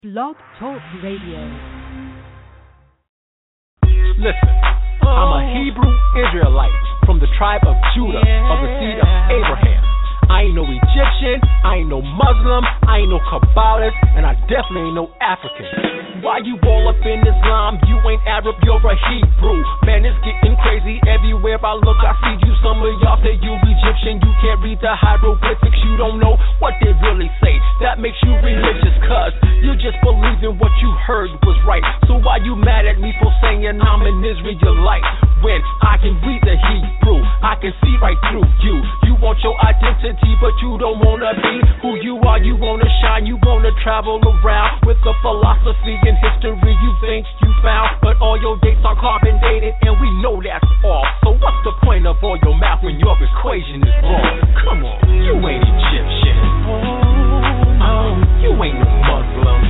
Blog Talk Radio. Listen, I'm a Hebrew Israelite from the tribe of Judah, of the seed of Abraham. I ain't no Egyptian, I ain't no Muslim, I ain't no Kabbalist, and I definitely ain't no African. Why you all up in Islam? You ain't Arab, you're a Hebrew. Man, it's getting crazy everywhere I look. I see you, some of y'all say you Egyptian. You can't read the hieroglyphics, you don't know what they really say. That makes you religious, cuz you just believe in what you heard was right. So why you mad at me for saying I'm an Israelite? When I can read the Hebrew, I can see right through you. You want your identity, but you don't wanna be who you are. You wanna shine, you wanna travel around with the philosophy and history you think you found. But all your dates are carbon dated, and we know that's all. So what's the point of all your math when your equation is wrong? Come on, you ain't Egyptian. You ain't no Muslim.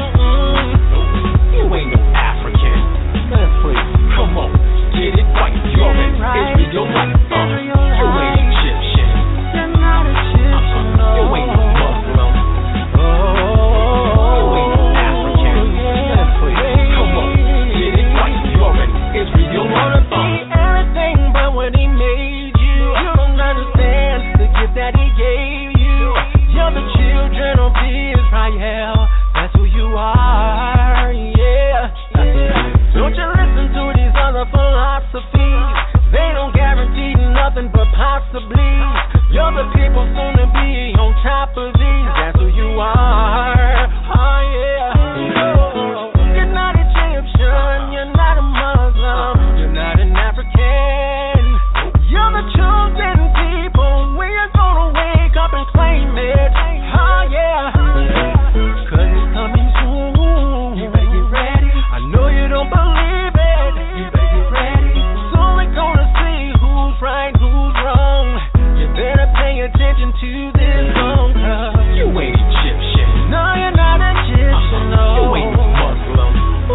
You ain't no African. Man, please, come on, get it right. You're an Israelite. You ain't Egyptian. You're not Egyptian. You ain't no Muslim. You ain't no African. Man, please, come on, get it right. You're an Israelite. Everything but what he made you. You don't understand the gift that he gave you. You're the children of Israel. That's who you are, yeah. Don't you listen to these other philosophies. They don't guarantee nothing but possibly. You're the people soon to be on top of these. That's who you are, oh yeah. You're not Egyptian, you're not a Muslim, you're not an African. You're the chosen people. We're gonna wake up and claim it, oh yeah. Cause it's coming soon. You better get ready. I know you don't believe it. You better get ready. Soon we're gonna see who's right, who's wrong. You better pay attention to this song. You ain't Egyptian. No, you're not Egyptian, no. You ain't no Muslim.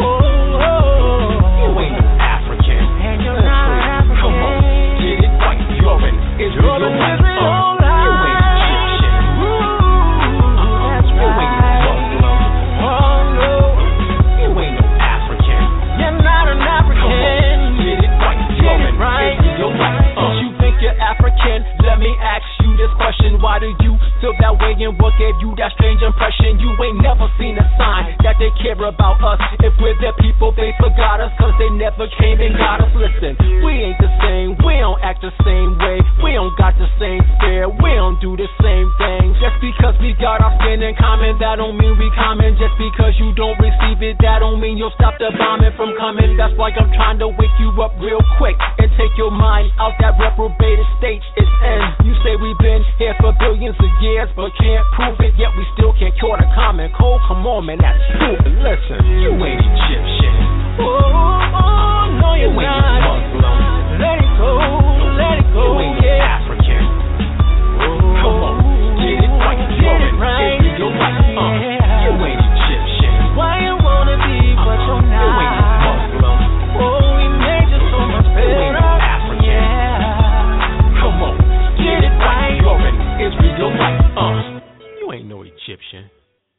You ain't no African. And you're not African. Come on, get it right. You're an Israelite. You ain't Egyptian. That's You ain't no right. Muslim. Oh no, You ain't no African. you're not an Come on, African. get it right. You're an right. Israelite. You think you're African? Let me ask you this question. Why do you feel that way, and what gave you that strange impression? You ain't never seen a sign that they care about us. If we're their people, they forgot us, cause they never came and got us. Listen, we ain't the same, we don't act the same way, we don't got the same spirit, we don't do the same thing. Just because we got our skin in common, that don't mean we common. Just because you don't receive it, that don't mean you'll stop the bombing from coming. That's why I'm trying to wake you up real quick and take your mind out that reprobated state it's in. You say we've been here for billions of years, but can't prove it, yet we still can't cure the common cold. Come on, man, that's stupid. Listen, you ain't Egyptian. No, you're You ain't not. no Muslim. Let it go, You ain't no yeah. African. Come on, get it right. You're an Israelite. You ain't Egyptian. Why you wanna be, but you're You ain't no not. Muslim. Oh, we made you so much You ain't no better. African. Yeah. Come on, get it right. You're an Israelite. You ain't no Egyptian.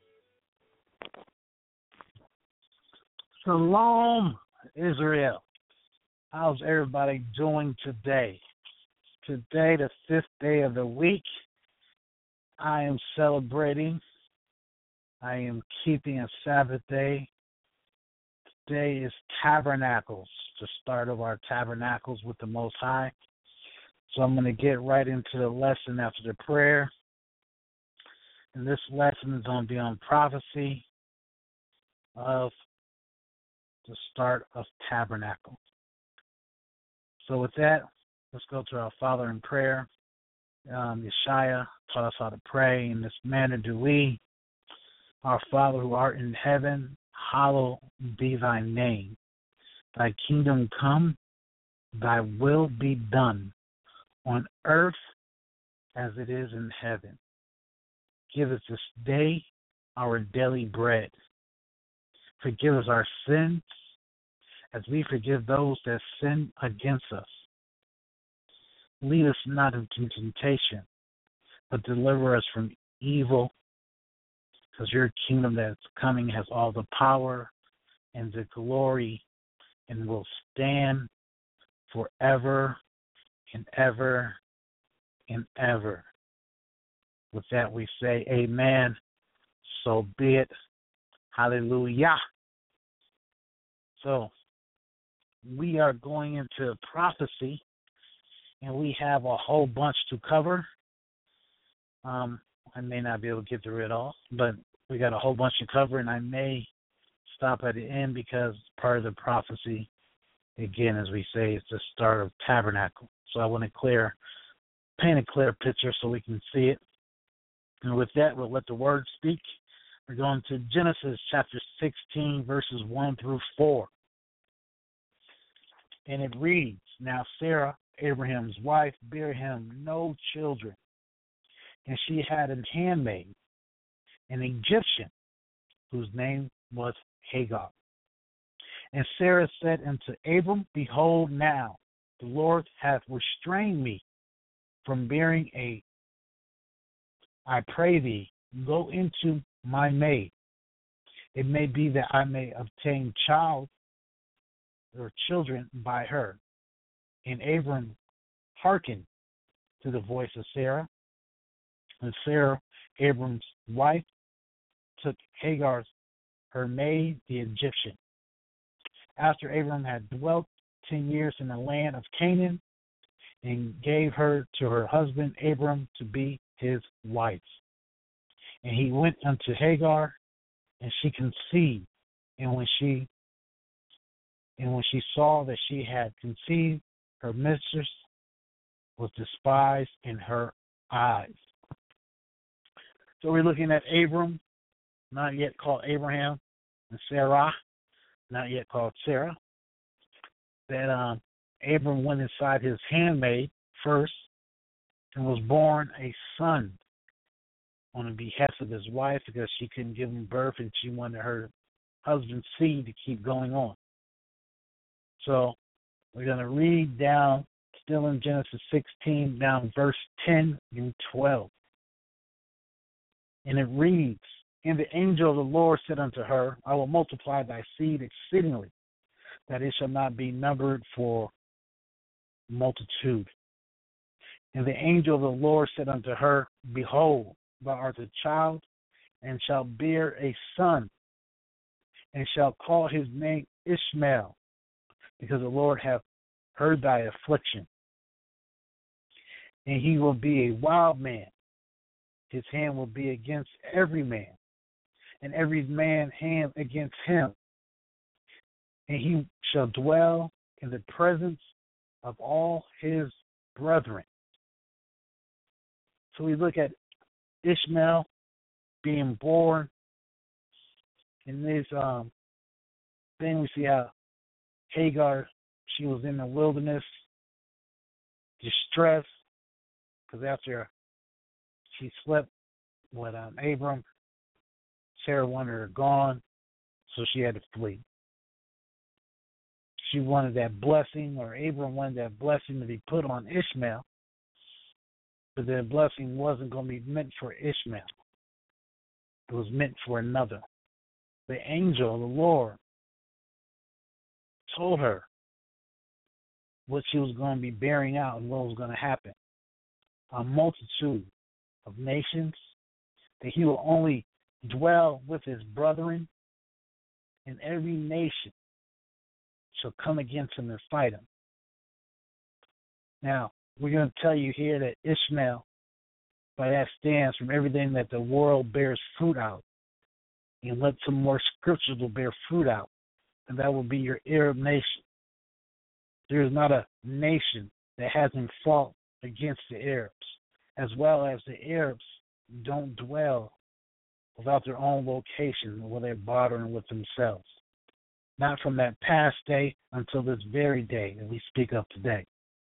Shalom, Israel. How's everybody doing today? Today, the 5th day of the week, I am celebrating. I am keeping a Sabbath day. Today is Tabernacles, the start of our Tabernacles with the Most High. So I'm going to get right into the lesson after the prayer. And this lesson is going to be on prophecy of the start of Tabernacle. So with that, let's go to our Father in prayer. Yeshaya taught us how to pray. In this manner do we. Our Father who art in heaven, hallowed be thy name. Thy kingdom come, thy will be done, on earth as it is in heaven. Give us this day our daily bread. Forgive us our sins as we forgive those that sin against us. Lead us not into temptation, but deliver us from evil. because your kingdom that's coming has all the power and the glory and will stand forever and ever and ever. With that we say amen. So be it. Hallelujah. So we are going into prophecy, and we have a whole bunch to cover. I may not be able to get through it all, but we got a whole bunch to cover, and I may stop at the end because part of the prophecy, again, as we say, is the start of tabernacle. So I want to paint a clear picture so we can see it. And with that, we'll let the word speak. We're going to Genesis chapter 16, verses 1 through 4. And it reads, Now Sarah, Abraham's wife, bare him no children, and she had an handmaid, an Egyptian, whose name was Hagar. And Sarah said unto Abram, Behold, now the Lord hath restrained me from bearing I pray thee, go into my maid. It may be that I may obtain children by her. And Abram hearkened to the voice of Sarah. And Sarah, Abram's wife, took Hagar, her maid, the Egyptian. After Abram had dwelt 10 years in the land of Canaan, and gave her to her husband Abram to be his wife. And he went unto Hagar, and she conceived. And when she saw that she had conceived, her mistress was despised in her eyes. So we're looking at Abram, not yet called Abraham, and Sarah, not yet called Sarah. That Abram went inside his handmaid first and was born a son on the behest of his wife because she couldn't give him birth and she wanted her husband's seed to keep going on. So we're going to read down, still in Genesis 16, down verse 10 through 12. And it reads, And the angel of the Lord said unto her, I will multiply thy seed exceedingly, that it shall not be numbered for multitude. And the angel of the Lord said unto her, Behold, thou art a child, and shalt bear a son, and shalt call his name Ishmael, because the Lord hath heard thy affliction. And he will be a wild man. His hand will be against every man, and every man's hand against him. And he shall dwell in the presence of all his brethren. So we look at Ishmael being born in this thing. We see how Hagar, she was in the wilderness, distressed, because after she slept with Abram, Sarah wanted her gone, so she had to flee. She wanted that blessing, or Abram wanted that blessing to be put on Ishmael, but that blessing wasn't going to be meant for Ishmael. It was meant for another. The angel of the Lord told her what she was going to be bearing out and what was going to happen. A multitude of nations, that he will only dwell with his brethren, and every nation shall come against him and fight him. Now, we're going to tell you here that Ishmael, by that stands from everything that the world bears fruit out, and let some more scriptures will bear fruit out, and that will be your Arab nation. There is not a nation that hasn't fought against the Arabs, as well as the Arabs don't dwell without their own location where they're bartering with themselves. Not from that past day until this very day that we speak of today.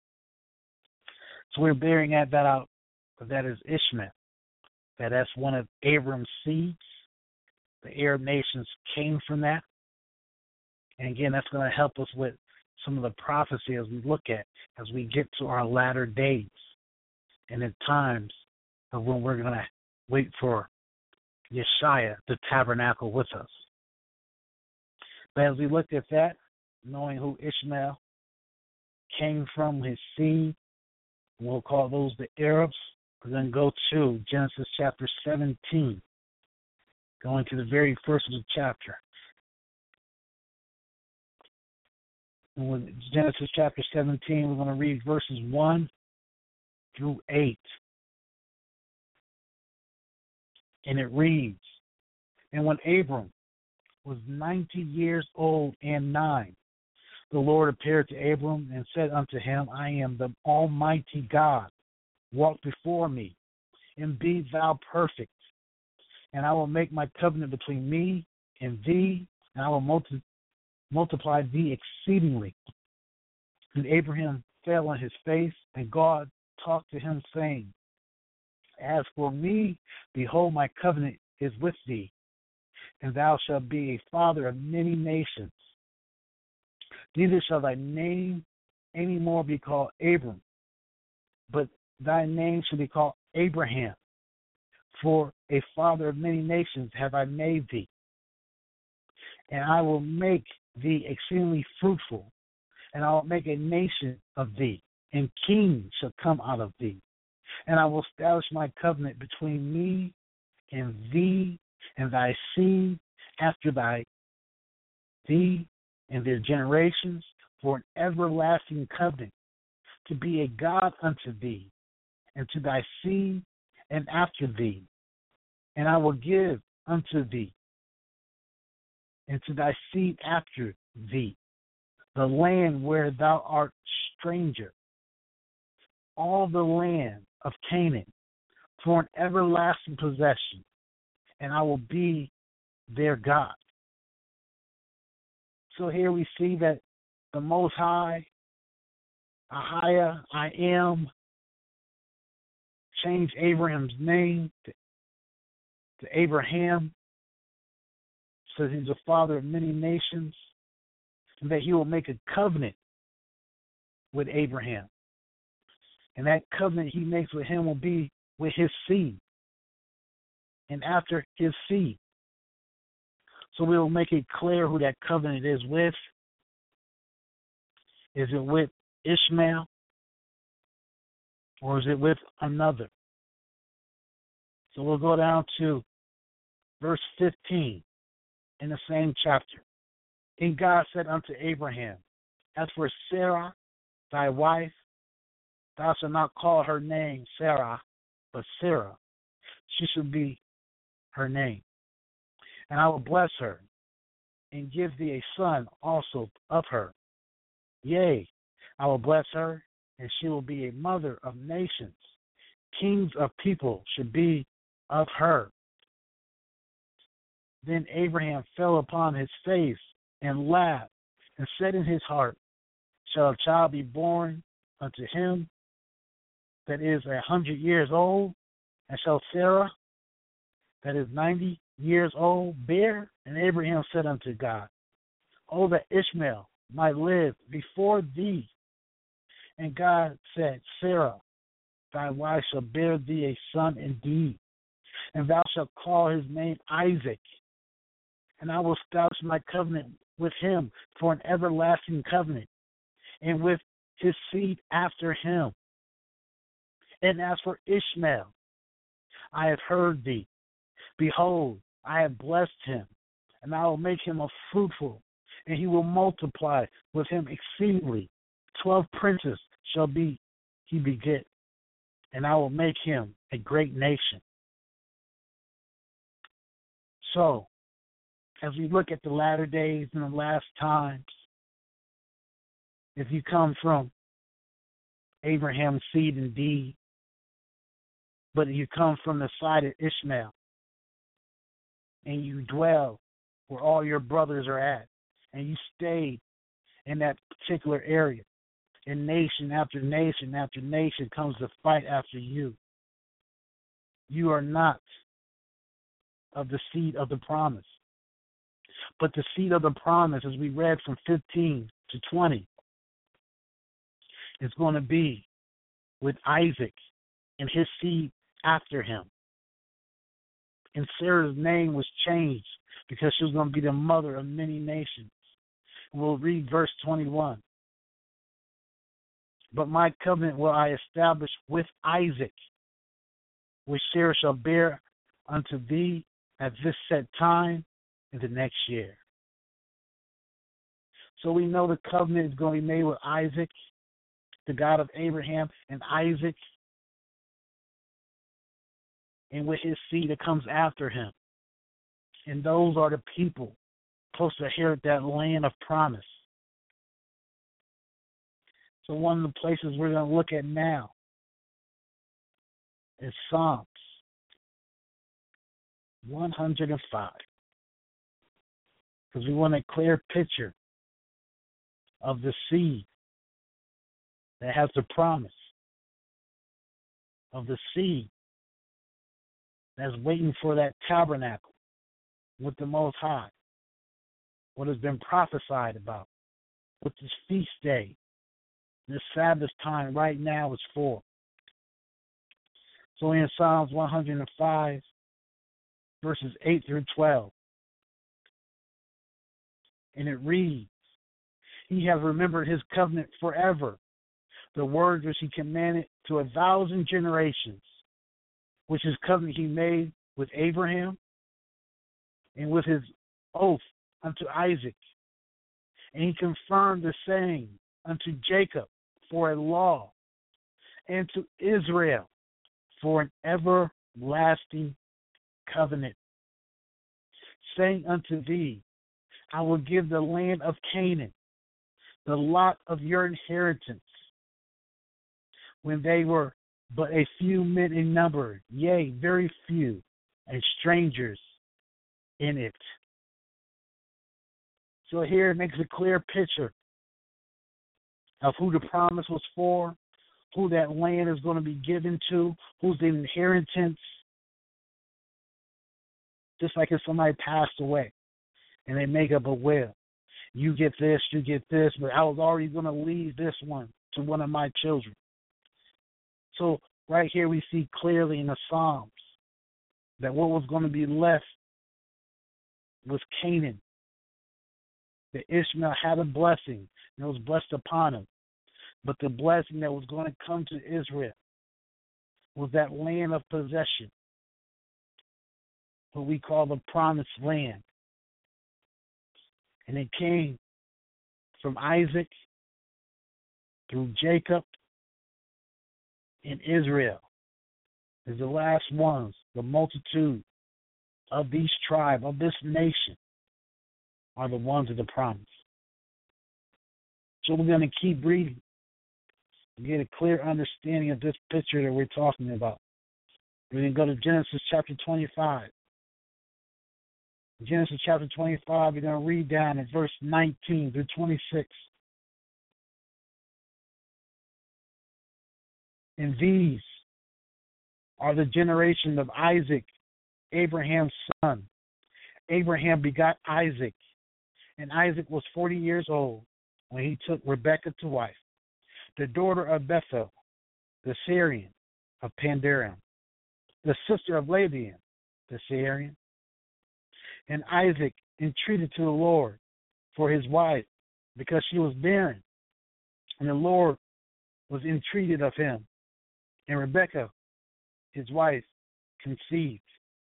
So we're bearing that out, but that is Ishmael. That's one of Abram's seeds. The Arab nations came from that. And again, that's going to help us with some of the prophecy as we look at, as we get to our latter days and in times of when we're going to wait for Yeshua, the tabernacle with us. But as we looked at that, knowing who Ishmael came from, his seed, we'll call those the Arabs. We're going to go to Genesis chapter 17, going to the very first of the chapter. And with Genesis chapter 17, we're going to read verses 1 through 8. And it reads, And when Abram was 90 years old and 9, the Lord appeared to Abram and said unto him, I am the Almighty God. Walk before me, and be thou perfect. And I will make my covenant between me and thee, and I will multiply thee exceedingly. And Abraham fell on his face, and God talked to him, saying, As for me, behold, my covenant is with thee, and thou shalt be a father of many nations. Neither shall thy name any more be called Abram, but thy name shall be called Abraham, for a father of many nations have I made thee. And I will make thee exceedingly fruitful, and I will make a nation of thee, and kings shall come out of thee. And I will establish my covenant between me and thee and thy seed after thee and their generations, for an everlasting covenant, to be a God unto thee, and to thy seed and after thee. And I will give unto thee, and to thy seed after thee, the land where thou art stranger, all the land of Canaan, for an everlasting possession, and I will be their God. So here we see that the Most High, Ahia, I am, changed Abraham's name to Abraham, so he's a father of many nations, and that he will make a covenant with Abraham. And that covenant he makes with him will be with his seed, and after his seed. So we will make it clear who that covenant is with. Is it with Ishmael, or is it with another? So we'll go down to verse 15 in the same chapter. And God said unto Abraham, As for Sarah, thy wife, thou shalt not call her name Sarah, but Sarah. She shall be her name. And I will bless her, and give thee a son also of her. Yea, I will bless her, and she will be a mother of nations. Kings of people should be of her. Then Abraham fell upon his face and laughed, and said in his heart, Shall a child be born unto him that is 100 years old? And shall Sarah, that is 90 years old, bear? And Abraham said unto God, Oh, that Ishmael might live before thee. And God said, Sarah, thy wife shall bear thee a son indeed, and thou shalt call his name Isaac. And I will establish my covenant with him for an everlasting covenant, and with his seed after him. And as for Ishmael, I have heard thee. Behold, I have blessed him, and I will make him a fruitful, and he will multiply with him exceedingly. 12 princes shall he beget, and I will make him a great nation. So, as we look at the latter days and the last times, if you come from Abraham's seed indeed, but you come from the side of Ishmael, and you dwell where all your brothers are at, and you stayed in that particular area, and nation after nation after nation comes to fight after you, you are not of the seed of the promise. But the seed of the promise, as we read from 15 to 20, is going to be with Isaac and his seed after him. And Sarah's name was changed because she was going to be the mother of many nations. We'll read verse 21. But my covenant will I establish with Isaac, which Sarah shall bear unto thee at this set time in the next year. So we know the covenant is going to be made with Isaac, the God of Abraham and Isaac, and with his seed that comes after him. And those are the people supposed to inherit that land of promise. So one of the places we're going to look at now is Psalms 105. Because we want a clear picture of the seed that has the promise, of the seed that's waiting for that tabernacle with the Most High, what has been prophesied about, what this feast day, this Sabbath time right now is for. So in Psalms 105, verses 8 through 12, and it reads, He has remembered his covenant forever, the words which he commanded to 1,000 generations, which is covenant he made with Abraham and with his oath unto Isaac. And he confirmed the saying unto Jacob for a law, and to Israel for an everlasting covenant, saying unto thee, I will give the land of Canaan, the lot of your inheritance, when they were but a few men in number, yea, very few, and strangers in it. So here it makes a clear picture of who the promise was for, who that land is going to be given to, who's the inheritance. Just like if somebody passed away and they make up a will. You get this, but I was already going to leave this one to one of my children. So right here we see clearly in the Psalms that what was going to be left was Canaan. That Ishmael had a blessing and it was blessed upon him. But the blessing that was going to come to Israel was that land of possession, what we call the promised land. And it came from Isaac through Jacob and Israel. Is the last ones, the multitude of these tribes, of this nation, are the ones of the promise. So we're going to keep reading to get a clear understanding of this picture that we're talking about. We're going to go to Genesis chapter 25. Genesis chapter 25, we're going to read down at verse 19 through 26. And these are the generation of Isaac, Abraham's son. Abraham begot Isaac, and Isaac was 40 years old when he took Rebekah to wife, the daughter of Bethuel, the Syrian of Pandaram, the sister of Laban, the Syrian. And Isaac entreated to the Lord for his wife, because she was barren, and the Lord was entreated of him. And Rebekah, his wife, conceived.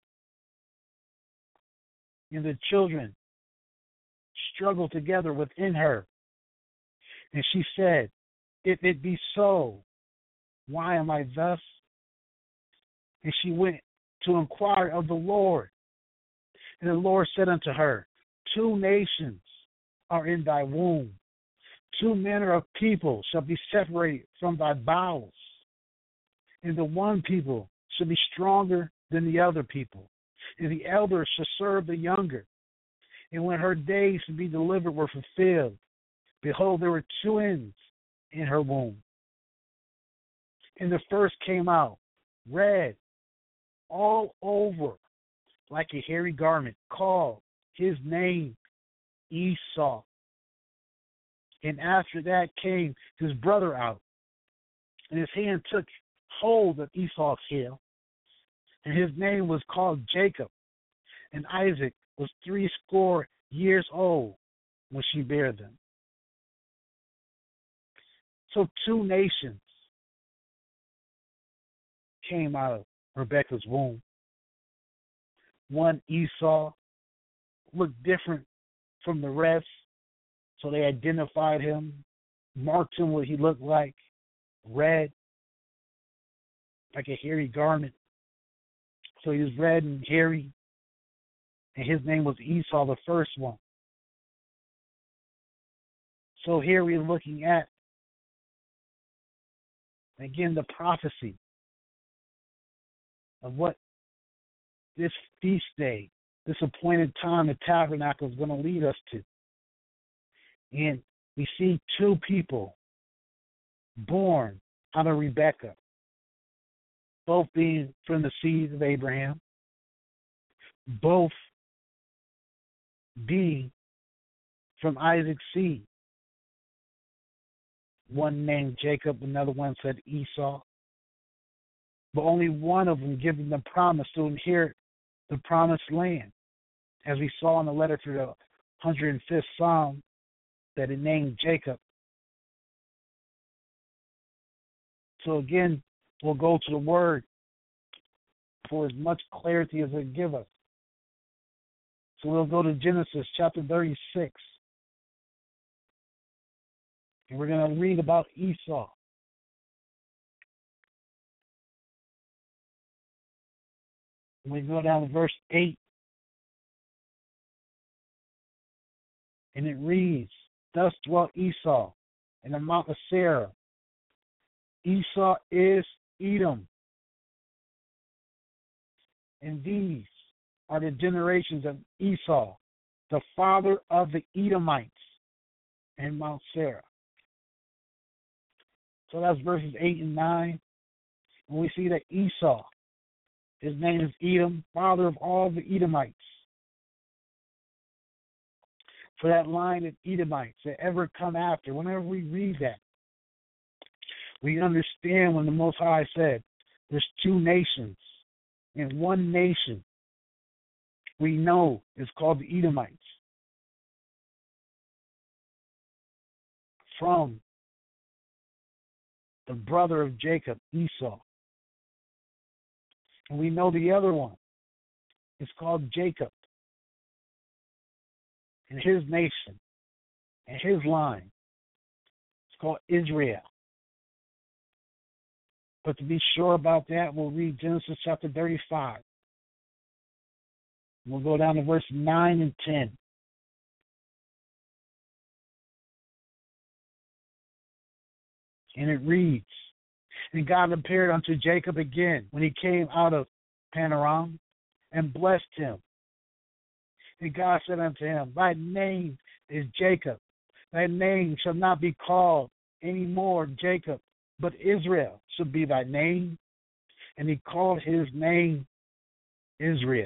And the children struggled together within her. And she said, If it be so, why am I thus? And she went to inquire of the Lord. And the Lord said unto her, 2 nations are in thy womb. 2 manner of people shall be separated from thy bowels. And the one people shall be stronger than the other people. And the elder shall serve the younger. And when her days to be delivered were fulfilled, behold, there were twins in her womb. And the first came out red all over, like a hairy garment, called his name Esau. And after that came his brother out, and his hand took hold of Esau's heel, and his name was called Jacob. And Isaac was 80 years old when she bare them. So 2 nations came out of Rebekah's womb. One, Esau, looked different from the rest, so they identified him, marked him what he looked like, red, like a hairy garment. So he was red and hairy, and his name was Esau, the first one. So here we're looking at, again, the prophecy of what this feast day, this appointed time, the tabernacle is going to lead us to. And we see 2 people born out of Rebekah, both being from the seed of Abraham, both being from Isaac's seed. One named Jacob, another one said Esau. But only one of them given the promise to inherit the promised land. As we saw in the letter to the 105th Psalm, that it named Jacob. So again, we'll go to the Word for as much clarity as it give us. So we'll go to Genesis chapter 36. And we're going to read about Esau. And we go down to verse 8. And it reads, Thus dwelt Esau in the mount of Seir. Esau is Edom. And these are the generations of Esau, the father of the Edomites in Mount Seir. So that's verses 8 and 9. And we see that Esau, his name is Edom, father of all the Edomites. For that line of Edomites that ever come after, whenever we read that, we understand when the Most High said, there's 2 nations, and one nation we know is called the Edomites. From the brother of Jacob, Esau. And we know the other one is called Jacob. And his nation and his line is called Israel. But to be sure about that, we'll read Genesis chapter 35. We'll go down to verse 9 and 10. And it reads, And God appeared unto Jacob again when he came out of Paneram, and blessed him. And God said unto him, Thy name is Jacob. Thy name shall not be called any more Jacob, but Israel shall be thy name. And he called his name Israel.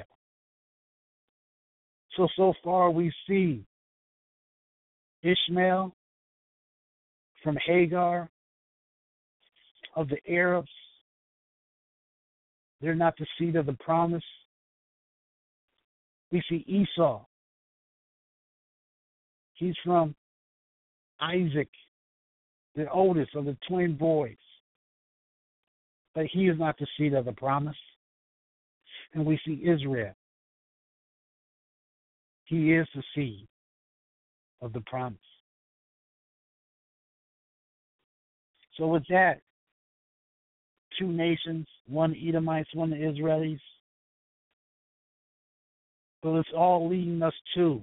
So far we see Ishmael from Hagar, of the Arabs. They're not the seed of the promise. We see Esau. He's from Isaac, the oldest of the twin boys. But he is not the seed of the promise. And we see Israel. He is the seed of the promise. So with that, 2 nations, one Edomites, one Israelis. But it's all leading us to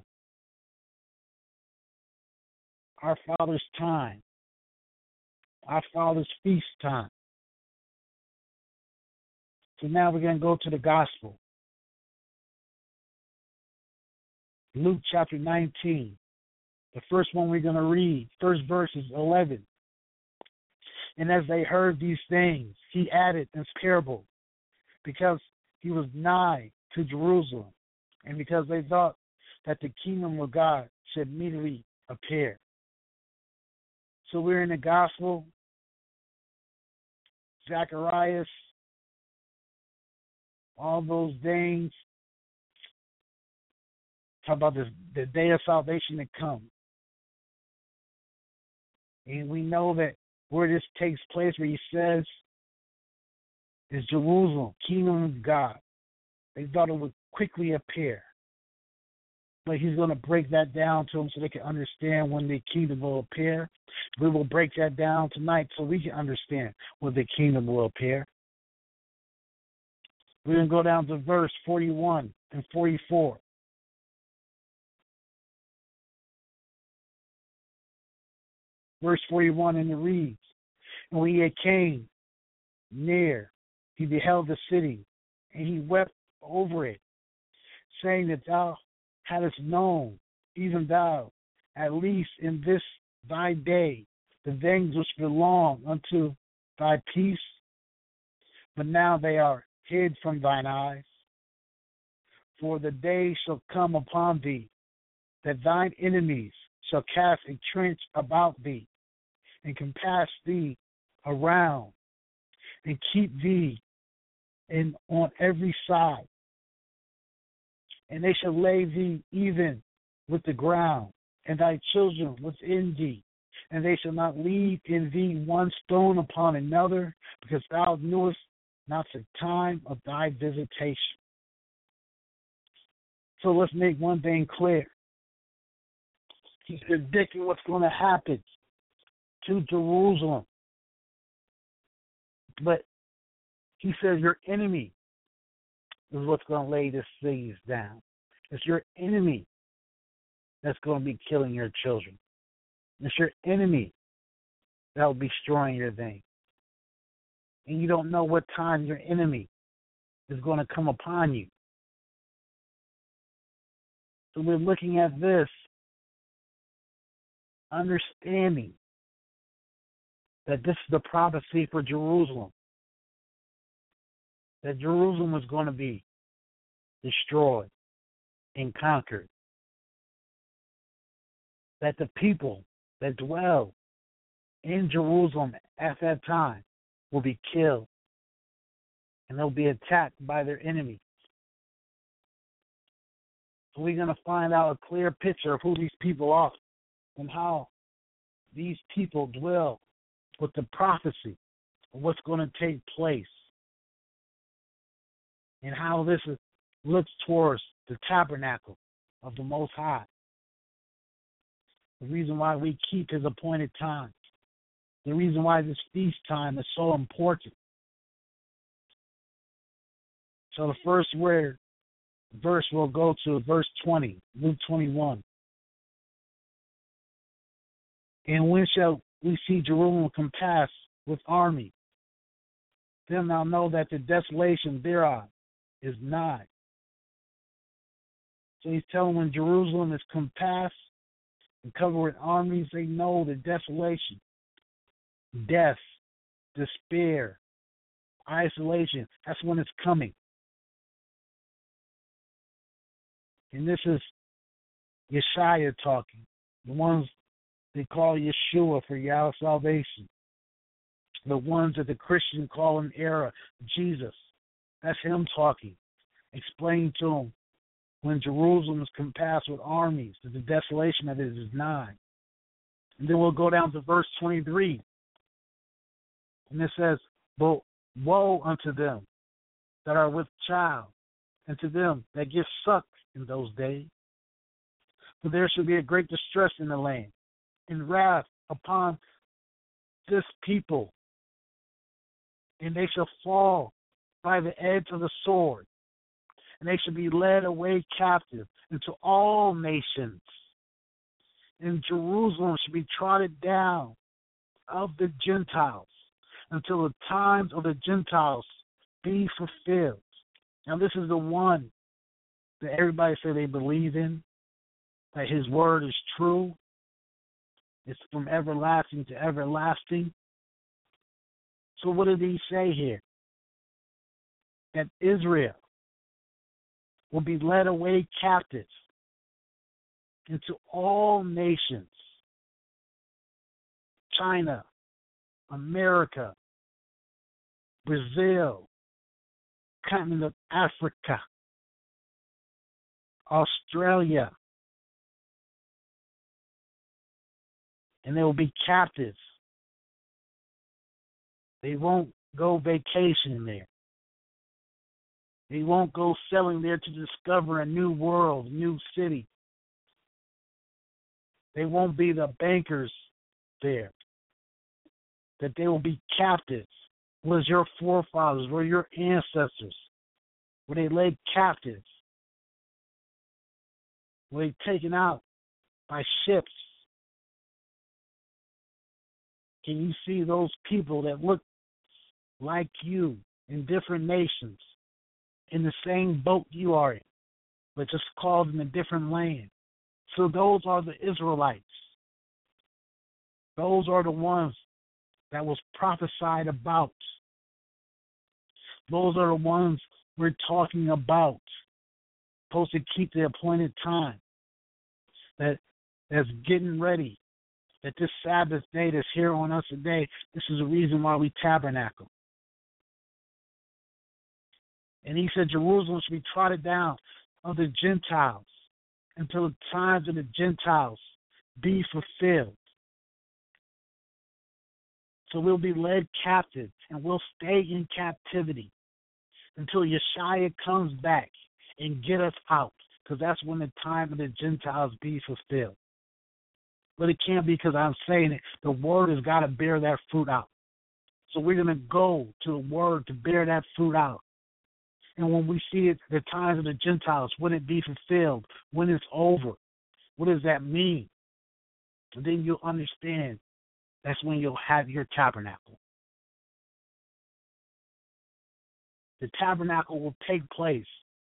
our Father's time, our Father's feast time. So now we're going to go to the Gospel. Luke chapter 19. The first one we're going to read, first verse is 11. And as they heard these things, he added this parable, because he was nigh to Jerusalem, and because they thought that the kingdom of God should immediately appear. So we're in the Gospel. Zacharias, all those things. Talk about this, the day of salvation to come. And we know that where this takes place, where he says, is Jerusalem, kingdom of God. They thought it would quickly appear. But he's going to break that down to them so they can understand when the kingdom will appear. We will break that down tonight so we can understand when the kingdom will appear. We're going to go down to verse 41 and 44. Verse 41, and it reads, and when he had came near, he beheld the city, and he wept over it, saying that thou hadst known, even thou, at least in this thy day, the things which belong unto thy peace, but now they are hid from thine eyes. For the day shall come upon thee, that thine enemies shall cast a trench about thee, and compass thee around, and keep thee in on every side. And they shall lay thee even with the ground, and thy children within thee, and they shall not leave in thee one stone upon another, because thou knewest not the time of thy visitation. So let's make one thing clear. He's predicting what's going to happen to Jerusalem. But he says your enemy is what's going to lay this siege down. It's your enemy that's going to be killing your children. It's your enemy that will be destroying your thing. And you don't know what time your enemy is going to come upon you. So we're looking at this, understanding that this is the prophecy for Jerusalem. That Jerusalem was going to be destroyed and conquered. That the people that dwell in Jerusalem at that time will be killed. And they'll be attacked by their enemies. So we're going to find out a clear picture of who these people are and how these people dwell with the prophecy of what's going to take place and how this looks towards the tabernacle of the Most High. The reason why we keep his appointed time. The reason why this feast time is so important. So the first verse we'll go to verse 20, Luke 21. And when shall we see Jerusalem compassed with army? Then thou know that the desolation thereof is nigh. So he's telling when Jerusalem is compassed and covered with armies, they know the desolation, death, despair, isolation. That's when it's coming. And this is Yeshaya talking, the ones they call Yeshua for Yahweh salvation, the ones that the Christians call in error Jesus. That's him talking, explaining to them when Jerusalem is compassed with armies, that the desolation of it is nigh. And then we'll go down to verse 23. And it says, but woe unto them that are with child, and to them that give suck in those days. For there shall be a great distress in the land, and wrath upon this people, and they shall fall by the edge of the sword, and they shall be led away captive into all nations. And Jerusalem shall be trodden down of the Gentiles until the times of the Gentiles be fulfilled. Now this is the one that everybody say they believe in, that his word is true. It's from everlasting to everlasting. So what did he say here? That Israel will be led away captive into all nations. China, America, Brazil, continent of Africa, Australia. And they will be captives. They won't go vacationing there. They won't go selling there to discover a new world, new city. They won't be the bankers there. That they will be captives. Was your forefathers, were your ancestors? Were they led captives? Were they taken out by ships? Can you see those people that look like you in different nations, in the same boat you are in, but just called in a different land? So those are the Israelites. Those are the ones that was prophesied about. Those are the ones we're talking about. Supposed to keep the appointed time. That's getting ready. That this Sabbath day that's here on us today, this is the reason why we tabernacle. And he said Jerusalem should be trodden down of the Gentiles until the times of the Gentiles be fulfilled. So we'll be led captive and we'll stay in captivity until Yeshua comes back and get us out, because that's when the time of the Gentiles be fulfilled. But it can't be because I'm saying it. The word has got to bear that fruit out. So we're going to go to the word to bear that fruit out. And when we see it, the times of the Gentiles, when it be fulfilled, when it's over, what does that mean? And then you'll understand that's when you'll have your tabernacle. The tabernacle will take place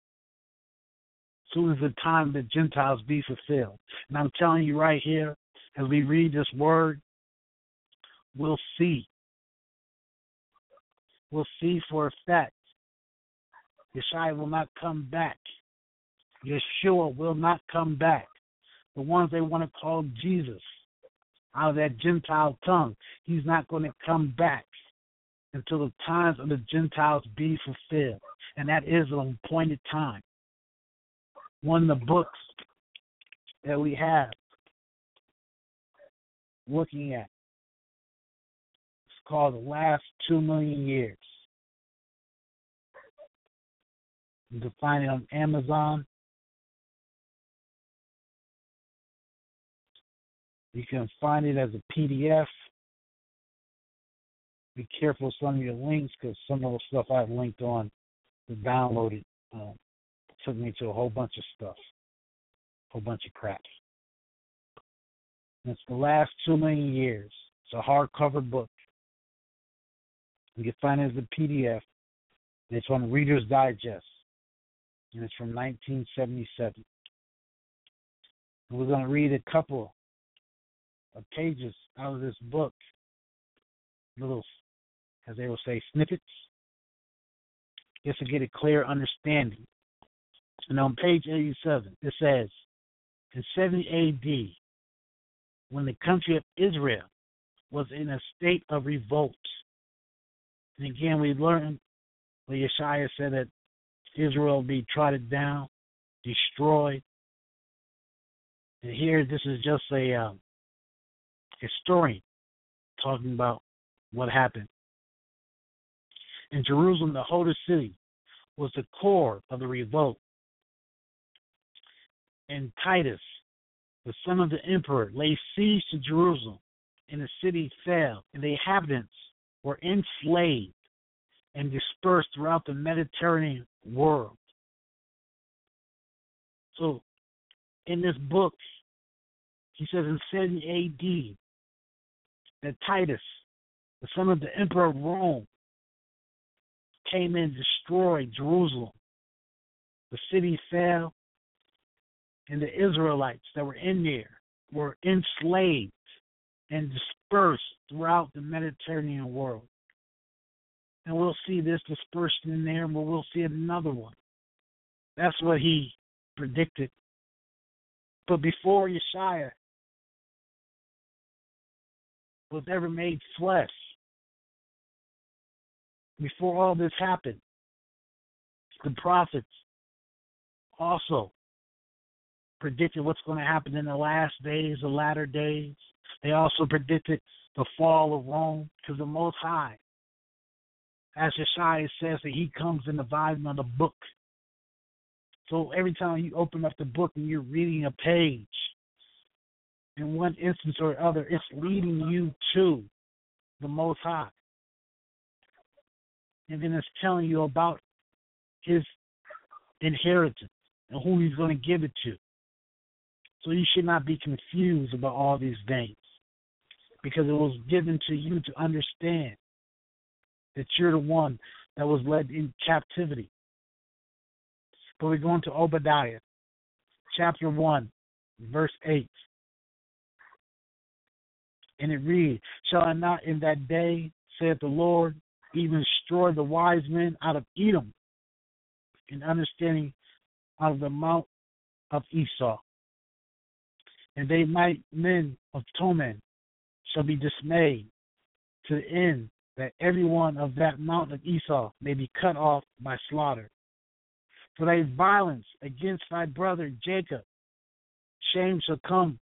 as soon as the time of the Gentiles be fulfilled. And I'm telling you right here, as we read this word, we'll see. We'll see for a fact. Yeshua will not come back. Yeshua will not come back. The ones they want to call Jesus out of that Gentile tongue, he's not going to come back until the times of the Gentiles be fulfilled. And that is an appointed time. One of the books that we have looking at, it's called The Last 2 Million Years. You can find it on Amazon. You can find it as a PDF. Be careful with some of your links, because some of the stuff I've linked on to download it took me to a whole bunch of stuff, a whole bunch of crap. And it's The Last 2 Million Years. It's a hardcover book. You can find it as a PDF. It's on Reader's Digest, and it's from 1977. And we're going to read a couple of pages out of this book, little, as they will say, snippets, just to get a clear understanding. And on page 87, it says, in 70 A.D., when the country of Israel was in a state of revolt. And again, we learned where Yeshua said that Israel will be trodden down, destroyed. And here, this is just a historian talking about what happened. In Jerusalem, the holy city, was the core of the revolt. And Titus, the son of the emperor, laid siege to Jerusalem, and the city fell, and the inhabitants were enslaved and dispersed throughout the Mediterranean world. So, in this book, he says in 70 A.D., that Titus, the son of the emperor of Rome, came in and destroyed Jerusalem. The city fell, and the Israelites that were in there were enslaved and dispersed throughout the Mediterranean world. And we'll see this dispersion in there, but we'll see another one. That's what he predicted. But before Yeshua was ever made flesh, before all this happened, the prophets also predicted what's going to happen in the last days, the latter days. They also predicted the fall of Rome, because the Most High, as Yeshua says, that he comes in the volume of the book. So every time you open up the book and you're reading a page, in one instance or other, it's leading you to the Most High. And then it's telling you about his inheritance and who he's going to give it to. So you should not be confused about all these things, because it was given to you to understand that you're the one that was led in captivity. But we're going to Obadiah, chapter 1, verse 8. And it reads, "Shall I not in that day, saith the Lord, even destroy the wise men out of Edom, and understanding out of the mount of Esau? And they mighty men of Toman shall be dismayed, to the end that every one of that mount of Esau may be cut off by slaughter. For thy violence against thy brother Jacob, shame shall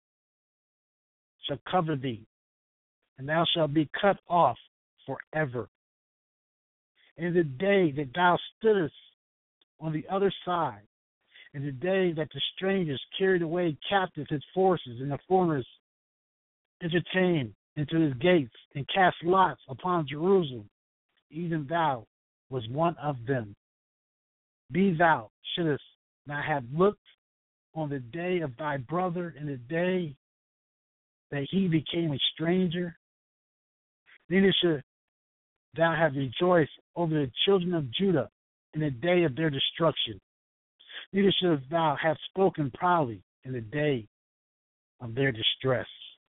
cover thee, and thou shalt be cut off forever. In the day that thou stoodest on the other side, in the day that the strangers carried away captive his forces, and the foreigners entertained into his gates, and cast lots upon Jerusalem, even thou was one of them. Be thou shouldest not have looked on the day of thy brother, in the day that he became a stranger, neither should thou have rejoiced over the children of Judah in the day of their destruction, neither shouldst thou have spoken proudly in the day of their distress.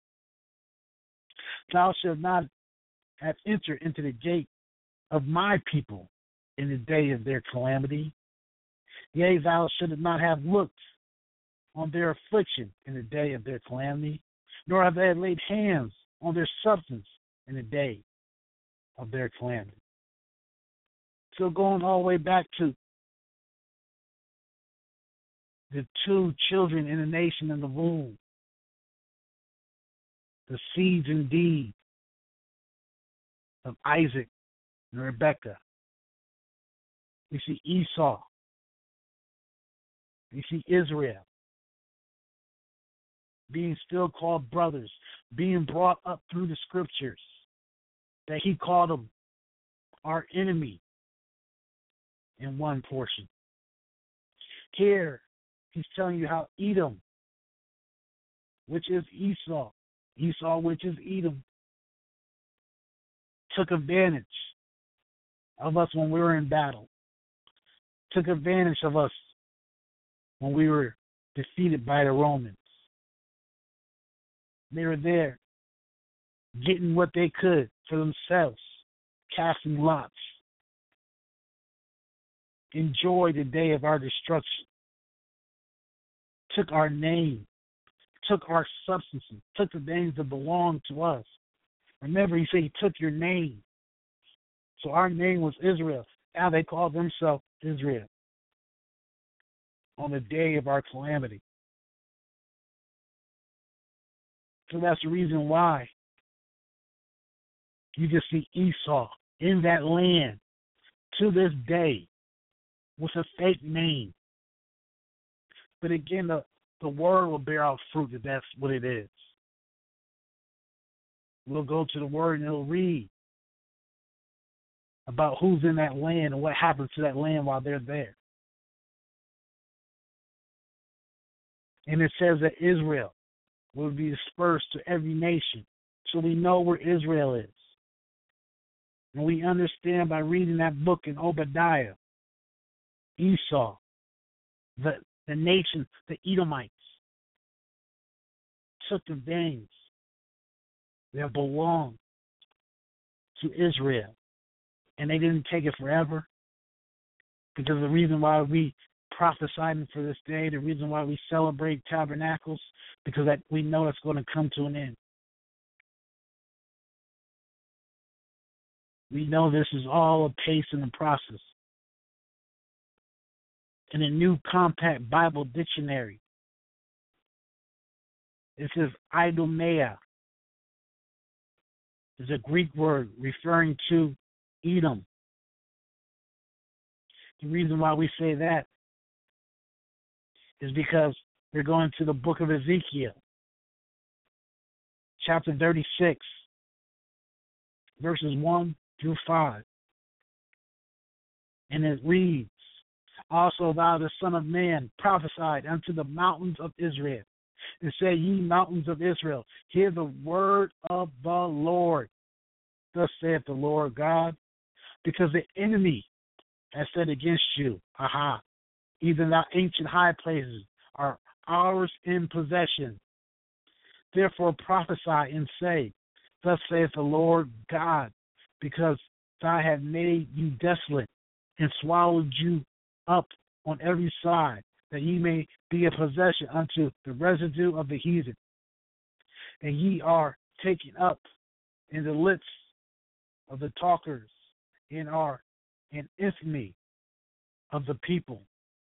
Thou shalt not have entered into the gate of my people in the day of their calamity. Yea, thou shouldst not have looked on their affliction in the day of their calamity, nor have they laid hands on their substance in the day of their calamity." So going all the way back to the two children in the nation in the womb, the seeds indeed of Isaac and Rebekah. We see Esau. We see Israel being still called brothers, being brought up through the scriptures, that he called them our enemy in one portion. Here, he's telling you how Edom, which is Esau, which is Edom, took advantage of us when we were in battle, took advantage of us when we were defeated by the Romans. They were there getting what they could for themselves, casting lots. Enjoy the day of our destruction. Took our name, took our substances, took the names that belonged to us. Remember, he said he took your name. So our name was Israel. Now they call themselves Israel on the day of our calamity. So that's the reason why you can see Esau in that land to this day with a fake name. But again, the word will bear out fruit that that's what it is. We'll go to the word and it'll read about who's in that land and what happens to that land while they're there. And it says that Israel will be dispersed to every nation. So we know where Israel is. And we understand by reading that book in Obadiah, Esau, the nation, the Edomites, took the things that belonged to Israel. And they didn't take it forever. Because the reason why we prophesying for this day, the reason why we celebrate tabernacles, because that we know it's going to come to an end. We know this is all a pace in the process. In a new compact Bible dictionary, It says Idumea. It's a Greek word referring to Edom. The reason why we say that is because we're going to the book of Ezekiel, chapter 36, verses 1 through 5. And it reads, Also thou, the son of man, prophesied unto the mountains of Israel, and say, Ye mountains of Israel, hear the word of the Lord. Thus saith the Lord God, because the enemy has said against you, Aha, even thy ancient high places are ours in possession. Therefore prophesy and say, Thus saith the Lord God, because I have made you desolate and swallowed you up on every side, that ye may be a possession unto the residue of the heathen. And ye are taken up in the lips of the talkers, and are an infamy of the people.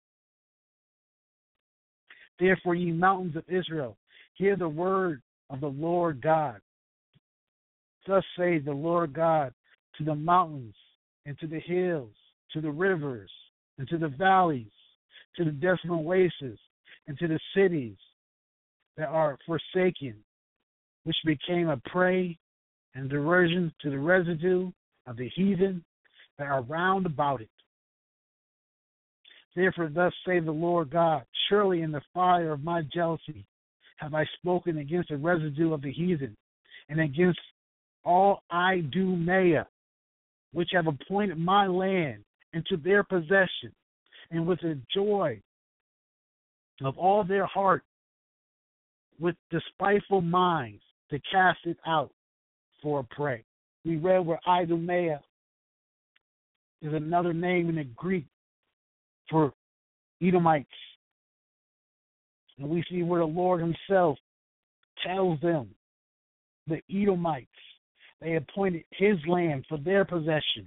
Therefore, ye mountains of Israel, hear the word of the Lord God. Thus saith the Lord God to the mountains, and to the hills, to the rivers, and to the valleys, to the desolate wastes, and to the cities that are forsaken, which became a prey and derision to the residue of the heathen that are round about it. Therefore thus saith the Lord God, Surely in the fire of my jealousy have I spoken against the residue of the heathen, and against all Idumea, which have appointed my land into their possession, and with the joy of all their heart, with despiteful minds, to cast it out for a prey. We read where Idumea is another name in the Greek for Edomites. And we see where the Lord himself tells them, the Edomites, they appointed his land for their possession.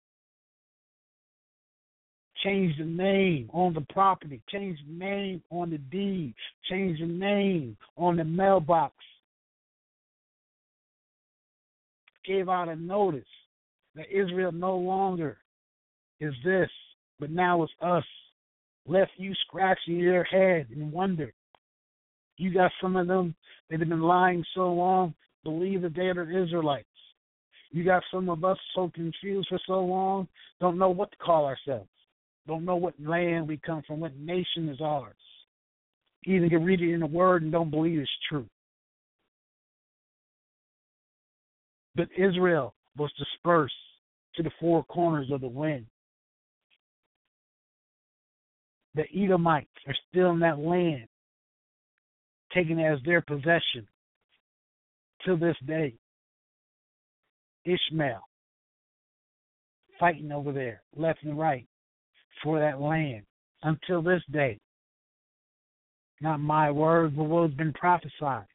Change the name on the property, change the name on the deed, change the name on the mailbox. Gave out a notice that Israel no longer is this, but now it's us. Left you scratching your head and wonder. You got some of them that have been lying so long, believe that they are the Israelites. You got some of us so confused for so long, don't know what to call ourselves. Don't know what land we come from, what nation is ours. Even can read it in the Word and don't believe it's true. But Israel was dispersed to the four corners of the wind. The Edomites are still in that land, taken as their possession to this day. Ishmael fighting over there, left and right, for that land until this day. Not my word, but what has been prophesied.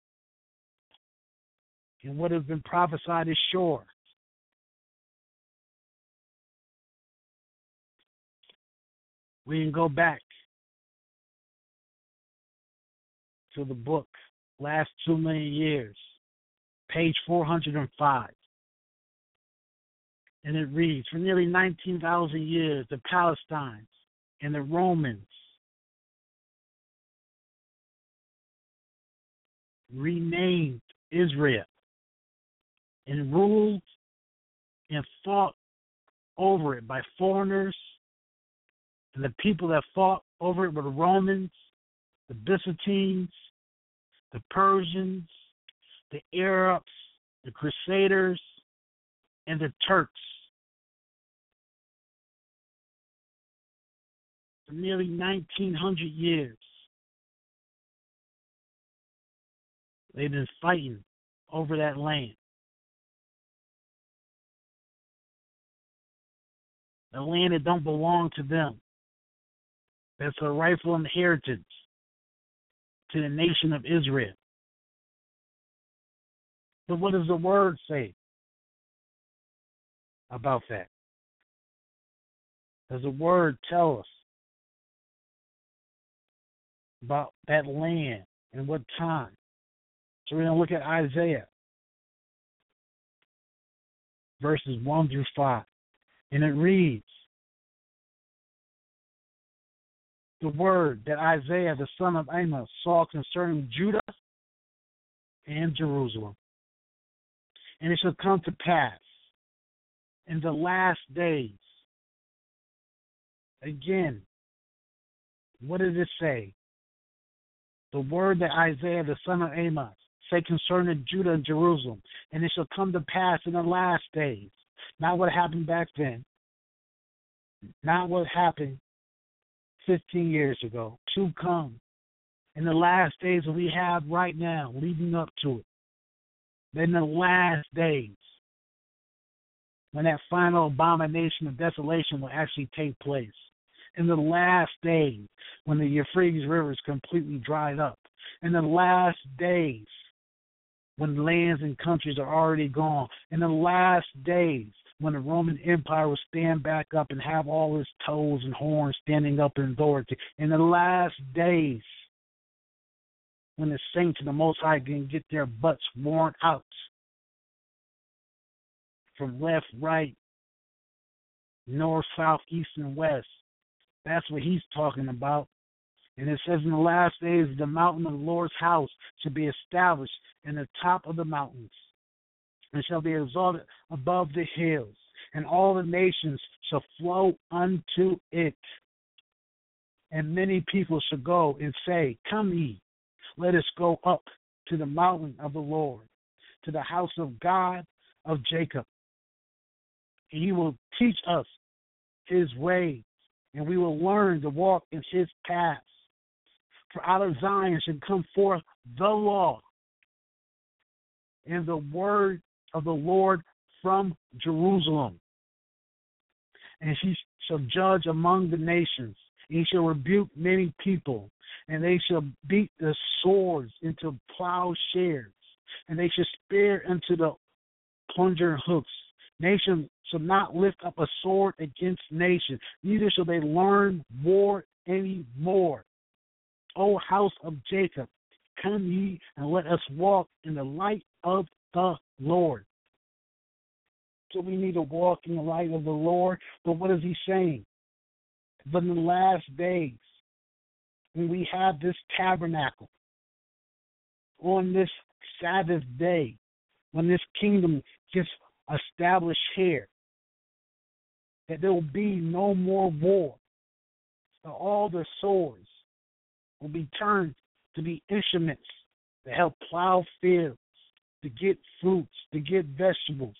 And what has been prophesied is sure. We can go back to the book, last 2 million years, page 405. And it reads, For nearly 19,000 years, the Palestinians and the Romans renamed Israel and ruled and fought over it by foreigners. And the people that fought over it were the Romans, the Byzantines, the Persians, the Arabs, the Crusaders, and the Turks. For nearly 1,900 years, they've been fighting over that land. The land that don't belong to them. That's a rightful inheritance to the nation of Israel. But what does the word say about that? Does the word tell us about that land and what time So we're going to look at Isaiah, verses 1 through 5. And it reads, the word that Isaiah, the son of Amos, saw concerning Judah and Jerusalem. And it shall come to pass in the last days. Again, what did it say? The word that Isaiah, the son of Amos, say concerning Judah and Jerusalem. And it shall come to pass in the last days. Not what happened back then. Not what happened 15 years ago. To come. In the last days that we have right now, leading up to it. Then the last days, when that final abomination of desolation will actually take place. In the last days, when the Euphrates River is completely dried up. In the last days, when lands and countries are already gone. In the last days, when the Roman Empire will stand back up and have all its toes and horns standing up in authority. In the last days, when the saints of the Most High can get their butts worn out from left, right, north, south, east, and west. That's what he's talking about. And it says in the last days, the mountain of the Lord's house shall be established in the top of the mountains, and shall be exalted above the hills, and all the nations shall flow unto it. And many people shall go and say, come ye, let us go up to the mountain of the Lord, to the house of God of Jacob. And he will teach us his ways, and we will learn to walk in his paths. For out of Zion shall come forth the law and the word of the Lord from Jerusalem. And he shall judge among the nations. And he shall rebuke many people, and they shall beat the swords into plowshares, and they shall spear into the plunger hooks. Nation shall not lift up a sword against nation, neither shall they learn war any more. O house of Jacob, come ye and let us walk in the light of the Lord. So we need to walk in the light of the Lord. But what is he saying? But in the last days, when we have this tabernacle, on this Sabbath day, when this kingdom gets established here, that there will be no more war. So all the swords will be turned to be instruments to help plow fields, to get fruits, to get vegetables.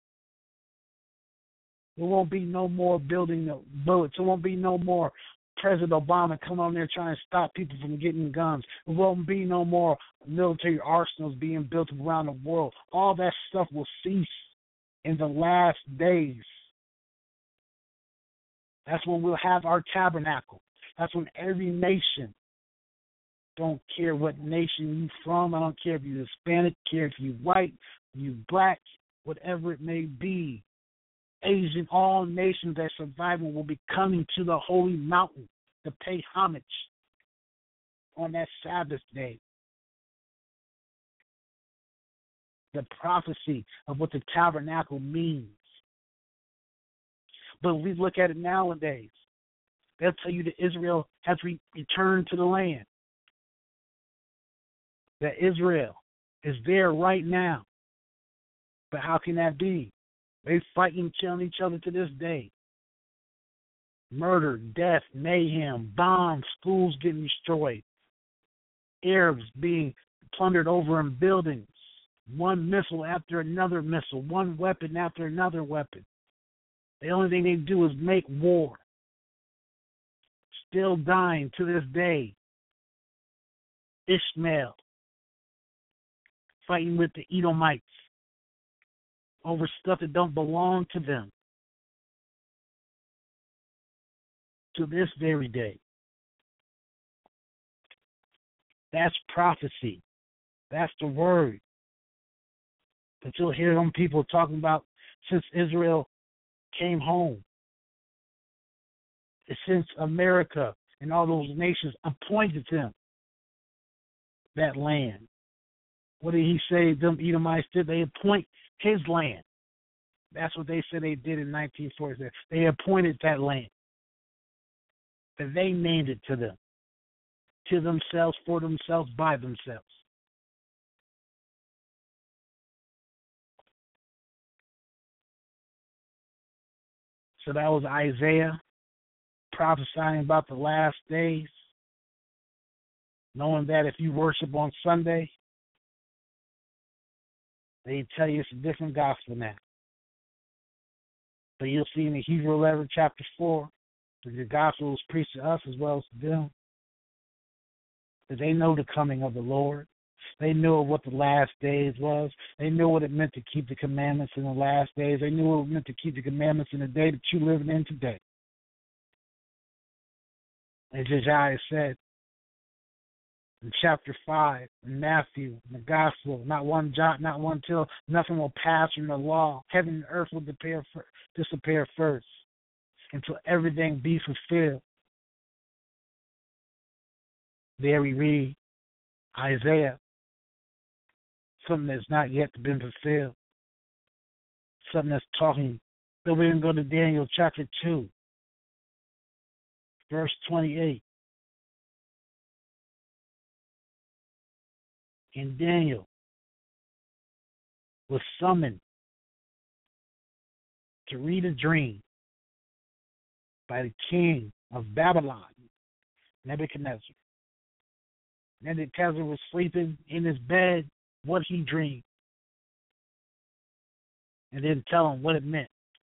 There won't be no more building the bullets. There won't be no more President Obama coming on there trying to stop people from getting guns. There won't be no more military arsenals being built around the world. All that stuff will cease in the last days. That's when we'll have our tabernacle. That's when every nation, don't care what nation you're from, I don't care if you're Hispanic, care if you're white, you're black, whatever it may be, Asian, all nations that survive will be coming to the holy mountain to pay homage on that Sabbath day. The prophecy of what the tabernacle means. But we look at it nowadays. They'll tell you that Israel has returned to the land. That Israel is there right now. But how can that be? They fighting, killing each other to this day. Murder, death, mayhem, bombs, schools getting destroyed. Arabs being plundered over in buildings. One missile after another missile. One weapon after another weapon. The only thing they do is make war. Still dying to this day. Ishmael fighting with the Edomites over stuff that don't belong to them. To this very day. That's prophecy. That's the word. But you'll hear them people talking about since Israel came home. Since America and all those nations appointed them that land. What did he say them Edomites did? They appoint his land. That's what they said they did in 1947. They appointed that land. But they named it to them. To themselves, for themselves, by themselves. So that was Isaiah prophesying about the last days, knowing that if you worship on Sunday, they tell you it's a different gospel now. But you'll see in the Hebrew letter, chapter 4, that the gospel was preached to us as well as to them. That they know the coming of the Lord. They knew what the last days was. They knew what it meant to keep the commandments in the last days. They knew what it meant to keep the commandments in the day that you're living in today. As Isaiah said in chapter 5, in Matthew, in the gospel, not one jot, not one tittle, nothing will pass from the law. Heaven and earth will disappear first until everything be fulfilled. There we read Isaiah, something that's not yet been fulfilled, something that's talking. So we're going to go to Daniel chapter 2, verse 28. And Daniel was summoned to read a dream by the king of Babylon, Nebuchadnezzar. Nebuchadnezzar was sleeping in his bed, what he dreamed, and didn't tell him what it meant.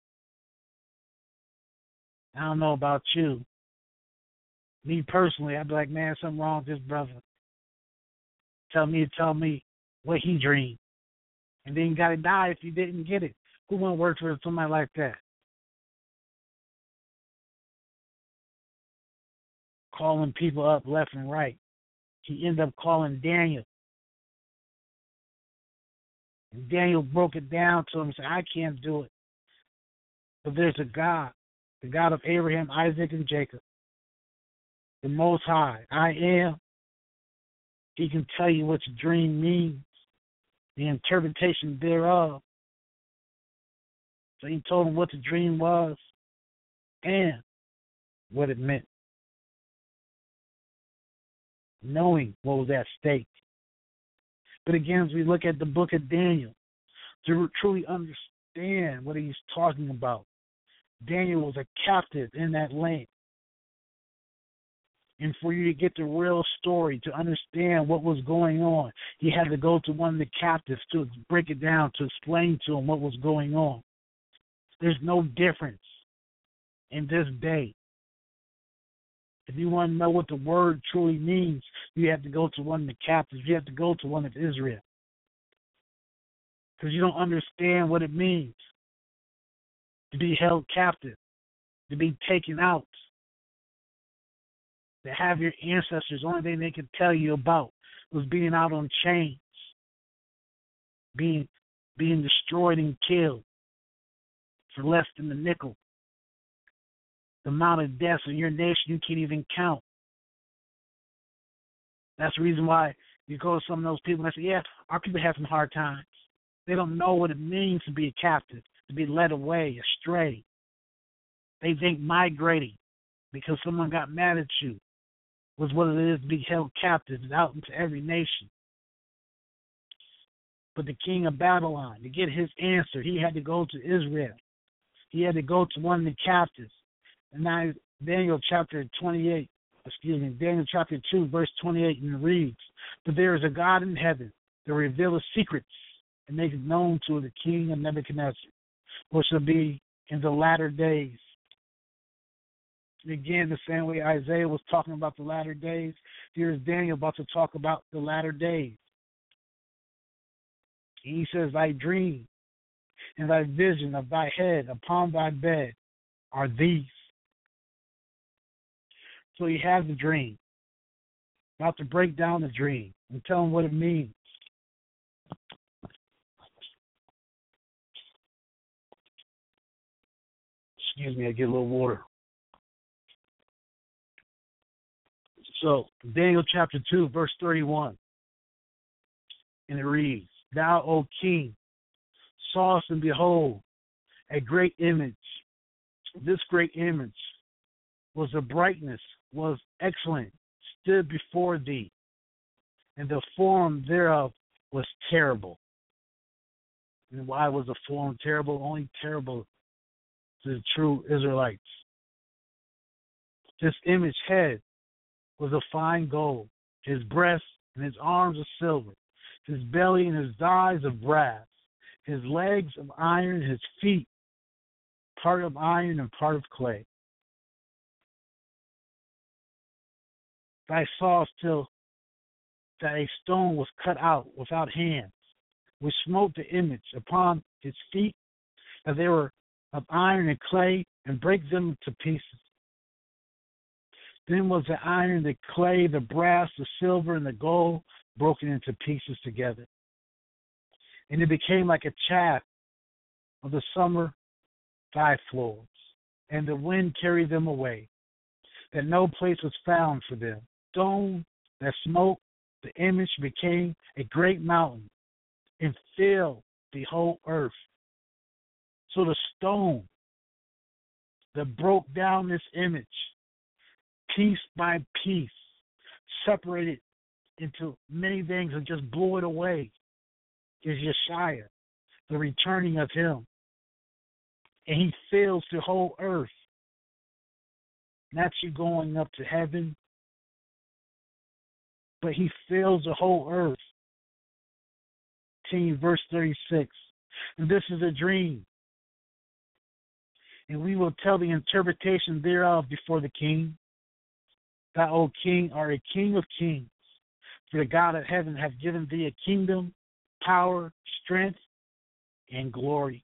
I don't know about you. Me personally, I'd be like, man, something wrong with this brother. Tell me what he dreamed. And then you got to die if you didn't get it. Who want to work for somebody like that? Calling people up left and right. He ended up calling Daniel. And Daniel broke it down to him and said, I can't do it. But there's a God, the God of Abraham, Isaac, and Jacob, the Most High. I am. He can tell you what your dream means, the interpretation thereof. So he told him what the dream was and what it meant, knowing what was at stake. But again, as we look at the book of Daniel, to truly understand what he's talking about, Daniel was a captive in that land. And for you to get the real story, to understand what was going on, you had to go to one of the captives to break it down, to explain to him what was going on. There's no difference in this day. If you want to know what the word truly means, you have to go to one of the captives. You have to go to one of Israel. Because you don't understand what it means to be held captive, to be taken out, to have your ancestors, the only thing they could tell you about was being out on chains, being destroyed and killed for less than a nickel. The amount of deaths in your nation you can't even count. That's the reason why you go to some of those people and say, yeah, our people have some hard times. They don't know what it means to be a captive, to be led away, astray. They think migrating because someone got mad at you was what it is to be held captive out into every nation. But the king of Babylon, to get his answer, he had to go to Israel. He had to go to one of the captives. And now Daniel chapter 2, verse 28, and it reads, but there is a God in heaven that revealeth secrets and maketh known to the king of Nebuchadnezzar, which shall be in the latter days. And again, the same way Isaiah was talking about the latter days, here is Daniel about to talk about the latter days. And he says, thy dream and thy vision of thy head upon thy bed are these. So he has the dream, about to break down the dream and tell him what it means. Excuse me, I get a little water. So, Daniel chapter 2, verse 31. And it reads, Thou, O king, sawest and behold, a great image. This great image was the brightness, was excellent, stood before thee, and the form thereof was terrible. And why was the form terrible? Only terrible to the true Israelites. This image head was of fine gold, his breast and his arms of silver, his belly and his thighs of brass, his legs of iron, his feet part of iron and part of clay. Thou sawest till that a stone was cut out without hands, which smote the image upon his feet, that they were of iron and clay, and brake them to pieces. Then was the iron, the clay, the brass, the silver, and the gold broken into pieces together. And it became like a chaff of the summer thy floors, and the wind carried them away, that no place was found for them. Stone that smote the image became a great mountain, and filled the whole earth. So the stone that broke down this image, piece by piece, separated into many things and just blew it away, is Yeshua, the returning of him. And he fills the whole earth. Not you going up to heaven, but he fills the whole earth. Verse 36. And this is a dream. And we will tell the interpretation thereof before the king. Thou, O king, art a king of kings. For the God of heaven hath given thee a kingdom, power, strength, and glory.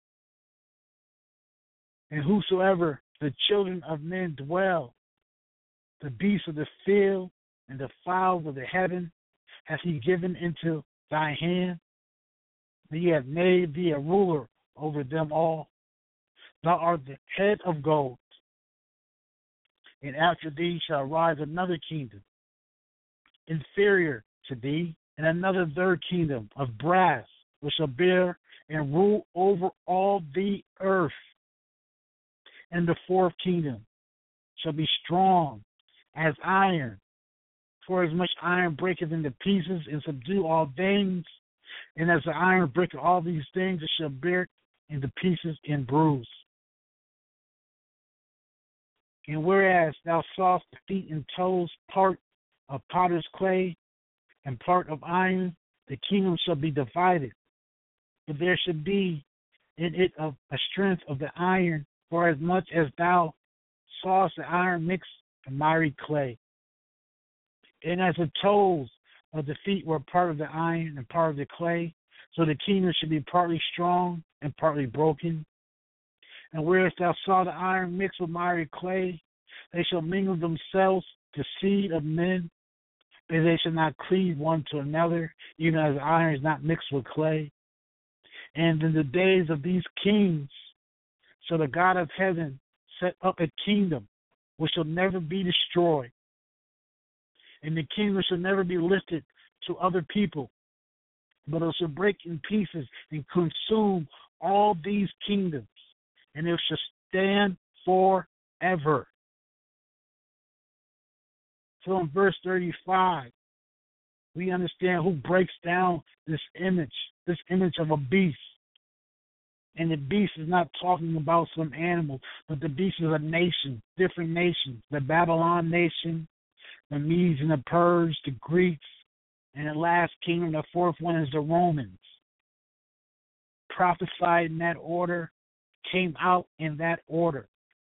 And whosoever the children of men dwell, the beasts of the field and the fowls of the heaven, hath he given into thy hand. He hath made thee a ruler over them all. Thou art the head of gold. And after thee shall rise another kingdom, inferior to thee, and another third kingdom of brass, which shall bear and rule over all the earth. And the fourth kingdom shall be strong as iron, for as much iron breaketh into pieces and subdue all things, and as the iron breaketh all these things, it shall break into pieces and bruise. And whereas thou sawest the feet and toes part of potter's clay and part of iron, the kingdom shall be divided. But there should be in it of a strength of the iron, for as much as thou sawest the iron mixed in miry clay. And as the toes of the feet were part of the iron and part of the clay, so the kingdom should be partly strong and partly broken. And whereas thou saw the iron mixed with miry clay, they shall mingle themselves to seed of men, and they shall not cleave one to another, even as iron is not mixed with clay. And in the days of these kings shall the God of heaven set up a kingdom which shall never be destroyed. And the kingdom shall never be lifted to other people, but it shall break in pieces and consume all these kingdoms, and it shall stand forever. So in verse 35, we understand who breaks down this image of a beast. And the beast is not talking about some animal, but the beast is a nation, different nations. The Babylon nation, the Medes and the Persians, the Greeks, and the last kingdom, the fourth one, is the Romans. Prophesied in that order, came out in that order.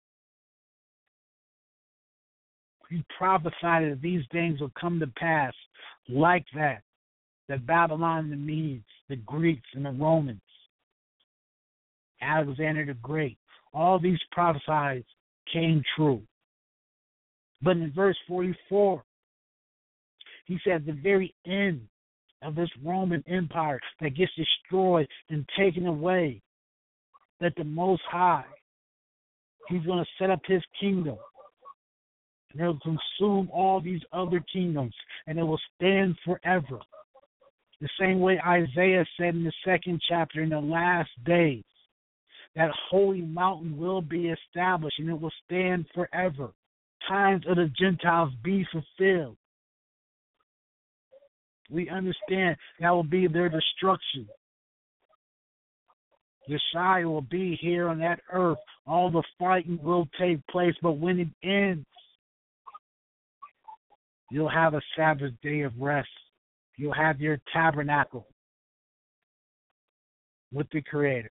He prophesied that these things will come to pass like that. The Babylon, the Medes, the Greeks, and the Romans. Alexander the Great. All these prophecies came true. But in verse 44, he said the very end of this Roman Empire that gets destroyed and taken away, that the Most High, he's going to set up his kingdom. And he'll consume all these other kingdoms, and it will stand forever. The same way Isaiah said in the 2nd chapter, in the last days, that holy mountain will be established and it will stand forever. Times of the Gentiles be fulfilled. We understand that will be their destruction. Yeshua will be here on that earth. All the fighting will take place, but when it ends, you'll have a Sabbath day of rest. You'll have your tabernacle with the Creator.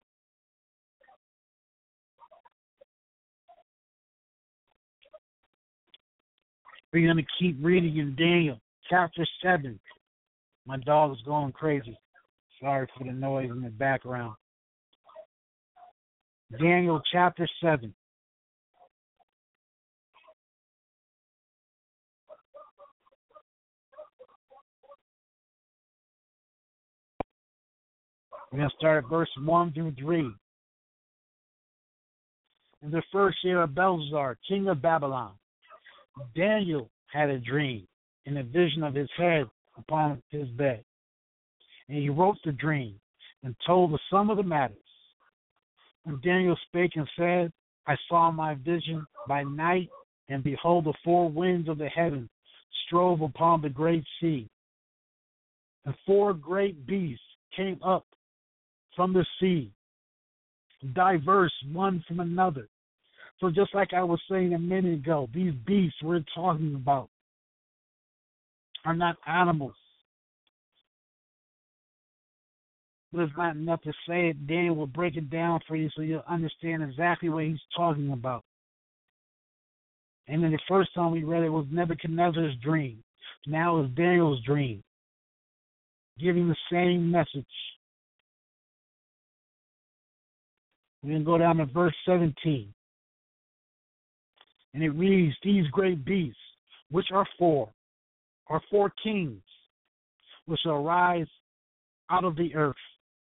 We're going to keep reading in Daniel chapter 7. My dog is going crazy. Sorry for the noise in the background. Daniel chapter 7. We're going to start at verse 1 through 3. In the first year of Belshazzar, king of Babylon, Daniel had a dream in a vision of his head upon his bed. And he wrote the dream and told the sum of the matters. And Daniel spake and said, I saw my vision by night, and behold, the 4 winds of the heaven strove upon the great sea. And 4 great beasts came up from the sea, diverse one from another. So just like I was saying a minute ago, these beasts we're talking about are not animals. But it's not enough to say it. Daniel will break it down for you so you'll understand exactly what he's talking about. And then the first time we read it was Nebuchadnezzar's dream. Now it's Daniel's dream, giving the same message. We're going to go down to verse 17. And it reads, these great beasts, which are 4 kings, which shall rise out of the earth.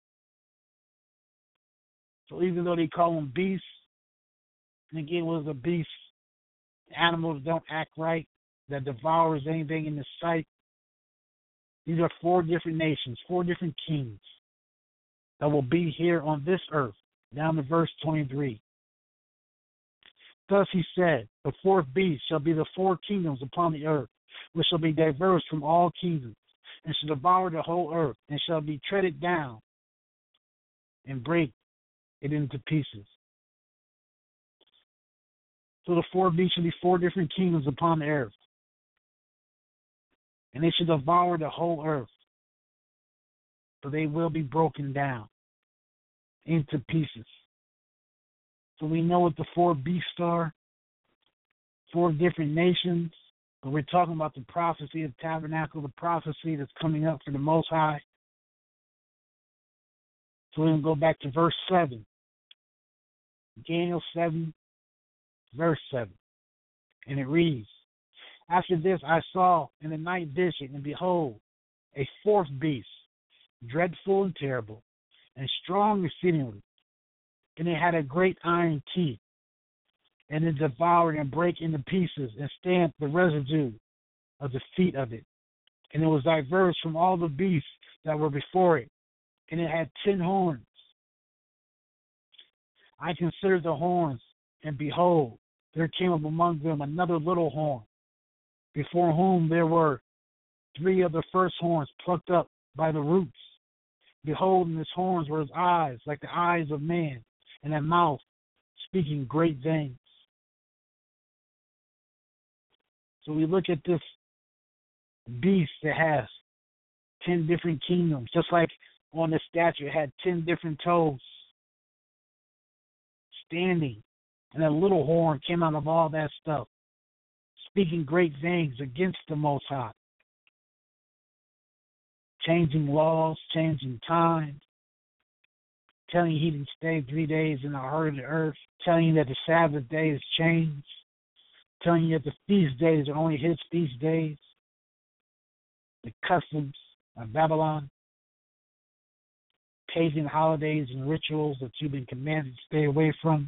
So even though they call them beasts, and again, what is a beast? Animals don't act right, that devours anything in the sight. These are 4 different nations, 4 different kings that will be here on this earth. Down to verse 23. Thus he said, the 4th beast shall be the 4 kingdoms upon the earth, which shall be diverse from all kingdoms, and shall devour the whole earth, and shall be treaded down, and break it into pieces. So the 4 beasts shall be 4 different kingdoms upon the earth, and they shall devour the whole earth, so they will be broken down into pieces. So we know what the 4 beasts are, 4 different nations, but we're talking about the prophecy of the tabernacle, the prophecy that's coming up for the Most High. So we're going to go back to verse 7. Daniel 7, verse 7. And it reads, after this I saw in the night vision, and behold, a 4th beast, dreadful and terrible, and strong exceedingly, and it had a great iron teeth, and it devoured and brake into pieces, and stamped the residue of the feet of it. And it was diverse from all the beasts that were before it, and it had 10 horns. I considered the horns, and behold, there came up among them another little horn, before whom there were 3 of the first horns plucked up by the roots. Behold, in his horns were his eyes, like the eyes of man, and a mouth speaking great things. So we look at this beast that has 10 different kingdoms, just like on the statue it had 10 different toes standing, and a little horn came out of all that stuff, speaking great things against the Most High. Changing laws, changing times, telling you he didn't stay 3 days in the heart of the earth, telling you that the Sabbath day has changed, telling you that the feast days are only his feast days, the customs of Babylon, pagan holidays and rituals that you've been commanded to stay away from,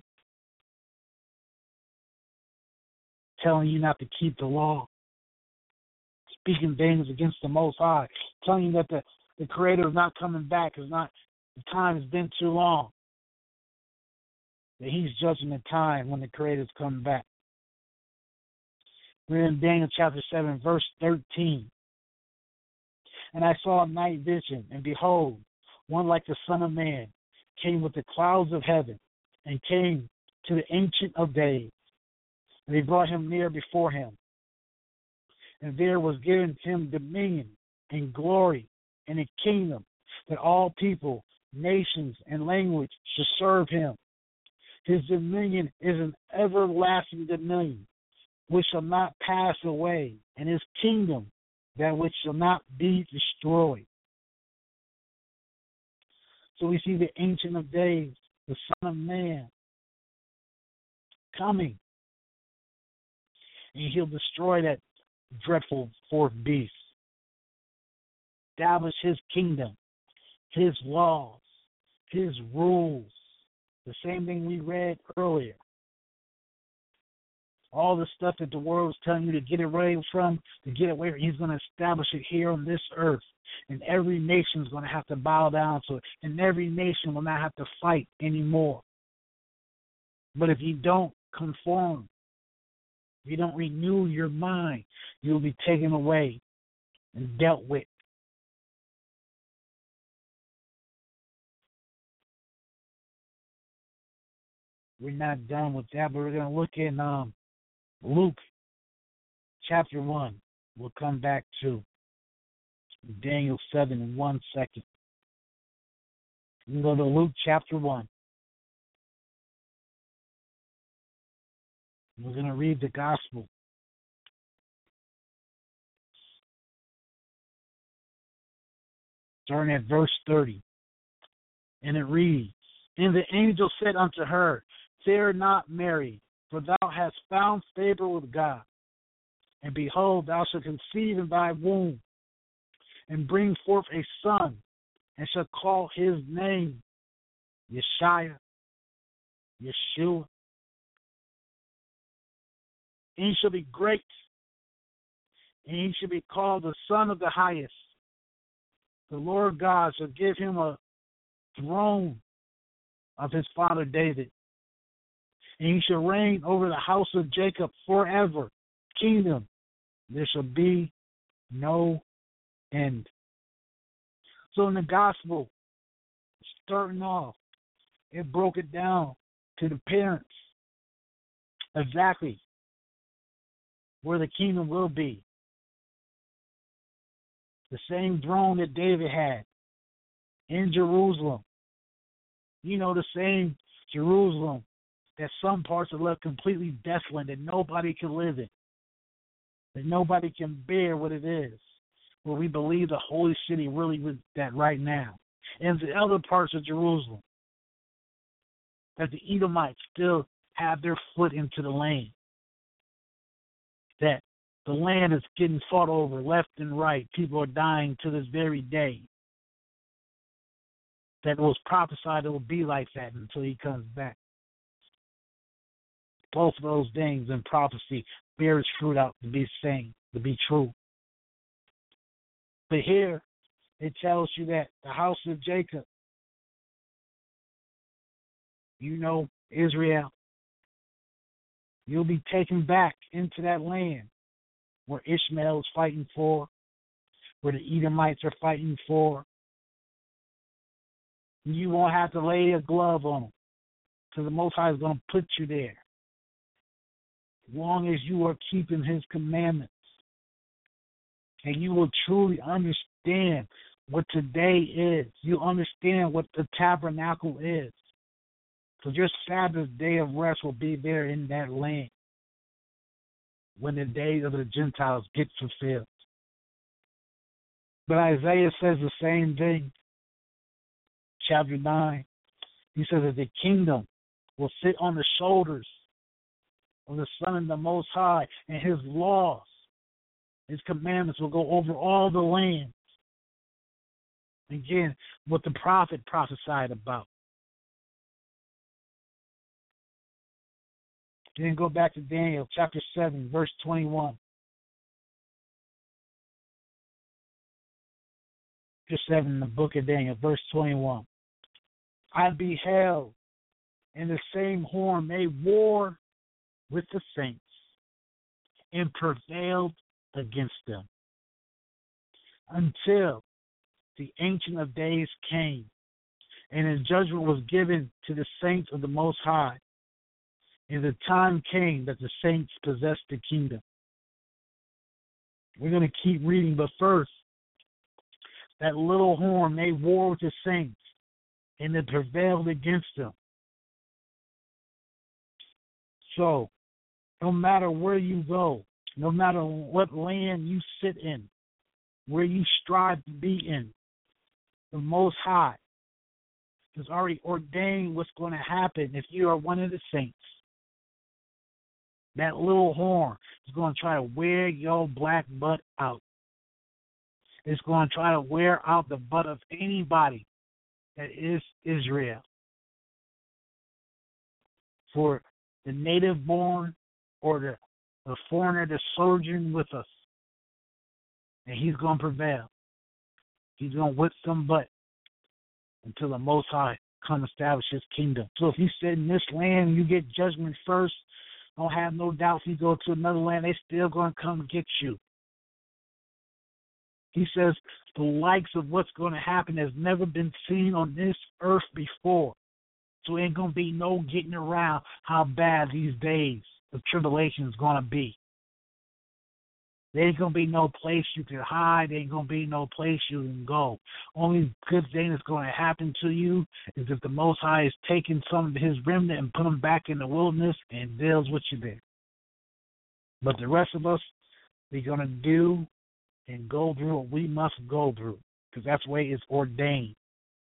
telling you not to keep the law, speaking things against the Most High, telling you that the the Creator is not coming back. The time has been too long. That He's judging the time when the Creator is coming back. We're in Daniel chapter 7, verse 13. And I saw a night vision, and behold, one like the Son of Man came with the clouds of heaven, and came to the Ancient of Days. And they brought him near before him. And there was given him dominion and glory and a kingdom, that all people, nations, and language should serve him. His dominion is an everlasting dominion, which shall not pass away, and his kingdom that which shall not be destroyed. So we see the Ancient of Days, the Son of Man, coming. And he'll destroy that dreadful fourth beast. Establish his kingdom, his laws, his rules. The same thing we read earlier. All the stuff that the world is telling you to get away from, he's going to establish it here on this earth. And every nation is going to have to bow down to it. And every nation will not have to fight anymore. But if you don't conform, if you don't renew your mind, you'll be taken away and dealt with. We're not done with that, but we're going to look in Luke chapter 1. We'll come back to Daniel 7 in 1 second. We go to Luke chapter 1. We're going to read the gospel. Starting at verse 30. And it reads, And the angel said unto her, Fear not, Mary, for thou hast found favor with God. And behold, thou shalt conceive in thy womb, and bring forth a son, and shall call his name Yeshua. Yeshua. And he shall be great, and he shall be called the Son of the Highest. The Lord God shall give him a throne of his father David, and he shall reign over the house of Jacob forever. Kingdom, there shall be no end. So in the gospel, starting off, it broke it down to the parents exactly where the kingdom will be. The same throne that David had in Jerusalem. You know, the same Jerusalem that some parts are left completely desolate, that nobody can live in, that nobody can bear what it is, where we believe the holy city really is that right now. And the other parts of Jerusalem, that the Edomites still have their foot into the land, that the land is getting fought over left and right. People are dying to this very day. That it was prophesied it will be like that until he comes back. Both of those things in prophecy bear its fruit out to be sane, to be true. But here, it tells you that the house of Jacob, you know, Israel, you'll be taken back into that land where Ishmael is fighting for, where the Edomites are fighting for. You won't have to lay a glove on them, because the Most High is going to put you there. As long as you are keeping his commandments. And you will truly understand what today is. You understand what the tabernacle is. Because your Sabbath day of rest will be there in that land when the days of the Gentiles get fulfilled. But Isaiah says the same thing. Chapter 9. He says that the kingdom will sit on the shoulders of the Son of the Most High, and his laws, his commandments will go over all the lands. Again, what the prophet prophesied about. Then go back to Daniel chapter 7, verse 21. chapter 7 in the book of Daniel, verse 21. I beheld, and the same horn made war with the saints, and prevailed against them, until the Ancient of Days came, and his judgment was given to the saints of the Most High. And the time came that the saints possessed the kingdom. We're going to keep reading, but first, that little horn made war with the saints, and it prevailed against them. So, no matter where you go, no matter what land you sit in, where you strive to be in, the Most High has already ordained what's going to happen if you are one of the saints. That little horn is going to try to wear your black butt out. It's going to try to wear out the butt of anybody that is Israel. For the native born or the foreigner, the sojourn with us. And he's going to prevail. He's going to whip some butt until the Most High come establish his kingdom. So if you sit in this land and you get judgment first, don't have no doubt if you go to another land, they still going to come get you. He says the likes of what's going to happen has never been seen on this earth before. So ain't going to be no getting around how bad these days of tribulation is going to be. There ain't going to be no place you can hide. There ain't going to be no place you can go. Only good thing that's going to happen to you is if the Most High is taking some of his remnant and put them back in the wilderness and deals with you there. But the rest of us, we're going to do and go through what we must go through, because that's the way it's ordained.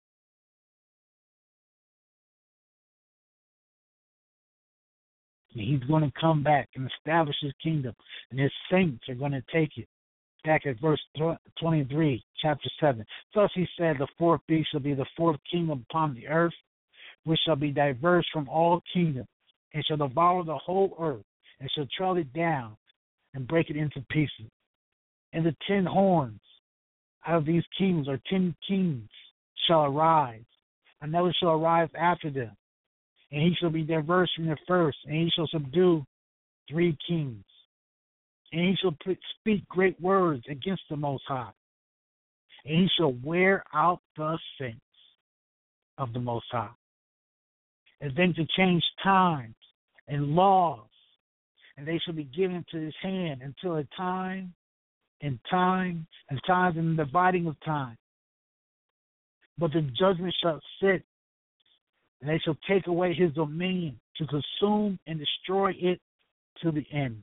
And he's going to come back and establish his kingdom, and his saints are going to take it. Back at verse 23, chapter 7. Thus he said, the fourth beast shall be the fourth kingdom upon the earth, which shall be diverse from all kingdoms, and shall devour the whole earth, and shall tread it down, and break it into pieces. And the 10 horns out of these kingdoms, or 10 kings, shall arise. Another shall arise after them, and he shall be diverse from the first, and he shall subdue 3 kings. And he shall speak great words against the Most High, and he shall wear out the saints of the Most High. And then to change times and laws, and they shall be given to his hand until a time and times and the dividing of time. But the judgment shall sit, and they shall take away his dominion to consume and destroy it to the end.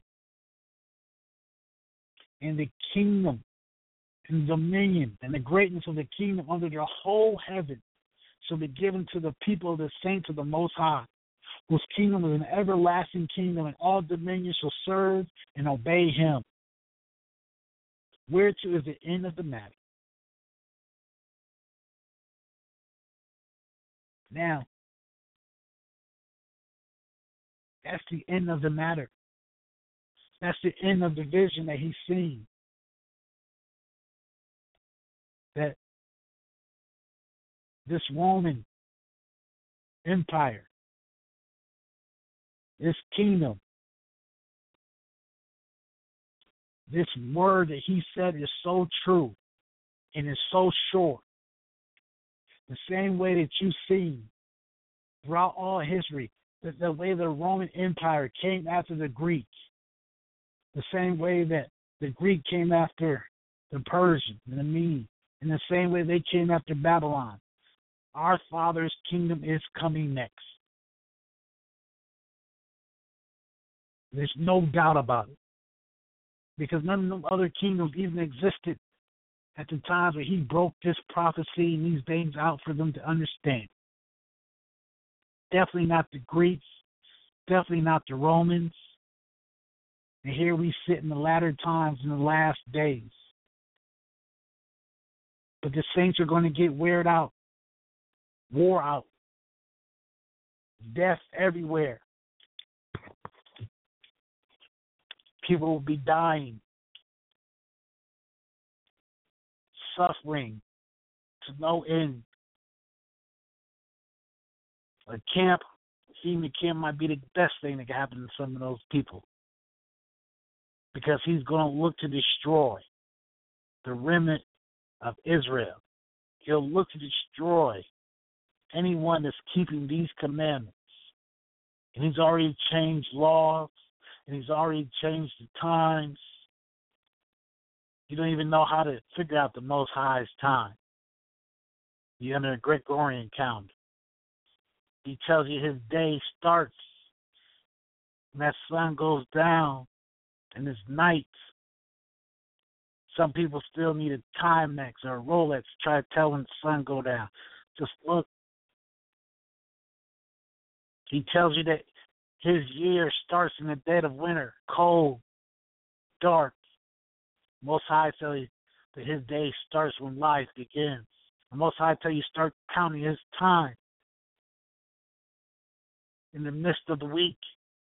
And the kingdom and dominion and the greatness of the kingdom under the whole heaven shall be given to the people of the saints of the Most High, whose kingdom is an everlasting kingdom, and all dominions shall serve and obey him. Whereto is the end of the matter. Now, that's the end of the matter. That's the end of the vision that he's seen. That this Roman Empire, this kingdom, this word that he said is so true and is so sure. The same way that you've seen throughout all history, the way the Roman Empire came after the Greeks, the same way that the Greek came after the Persian and the Mede, in the same way they came after Babylon. Our Father's kingdom is coming next. There's no doubt about it. Because none of the other kingdoms even existed at the times where he broke this prophecy and these things out for them to understand. Definitely not the Greeks. Definitely not the Romans. And here we sit in the latter times, in the last days. But the saints are going to get weared out, wore out, death everywhere. People will be dying, suffering, to no end. A camp, seeing the camp might be the best thing that can happen to some of those people. Because he's going to look to destroy the remnant of Israel. He'll look to destroy anyone that's keeping these commandments. And he's already changed laws, and he's already changed the times. You don't even know how to figure out the Most High's time. You're under a Gregorian calendar. He tells you his day starts when that sun goes down and it's night. Some people still need a Timex or a Rolex to try to tell when the sun go down. Just look. He tells you that his year starts in the dead of winter, cold, dark. Most High tell you that his day starts when life begins. The Most High tell you start counting his time in the midst of the week.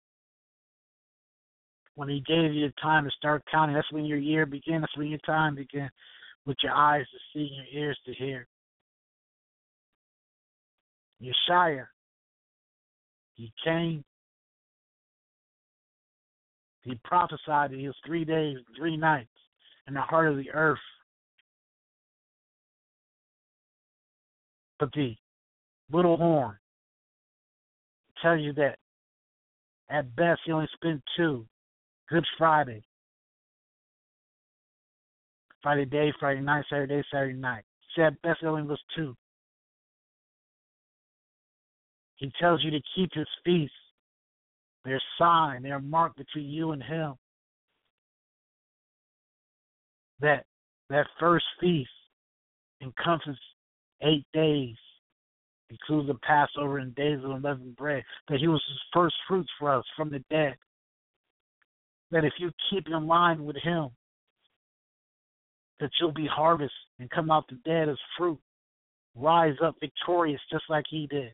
When he gave you the time to start counting, that's when your year begins. That's when your time begins, with your eyes to see and your ears to hear. Yeshaya, he came. He prophesied that he was 3 days and 3 nights in the heart of the earth. But the little horn tells you that at best he only spent 2. Good Friday. Friday day, Friday night, Saturday, Saturday night. See, at best it only was 2. He tells you to keep his feasts. They're signed, they're marked between you and him. That first feast encompasses 8 days, includes the Passover and days of unleavened bread. That he was his first fruits for us from the dead. That if you keep in line with him, that you'll be harvested and come out the dead as fruit, rise up victorious just like he did.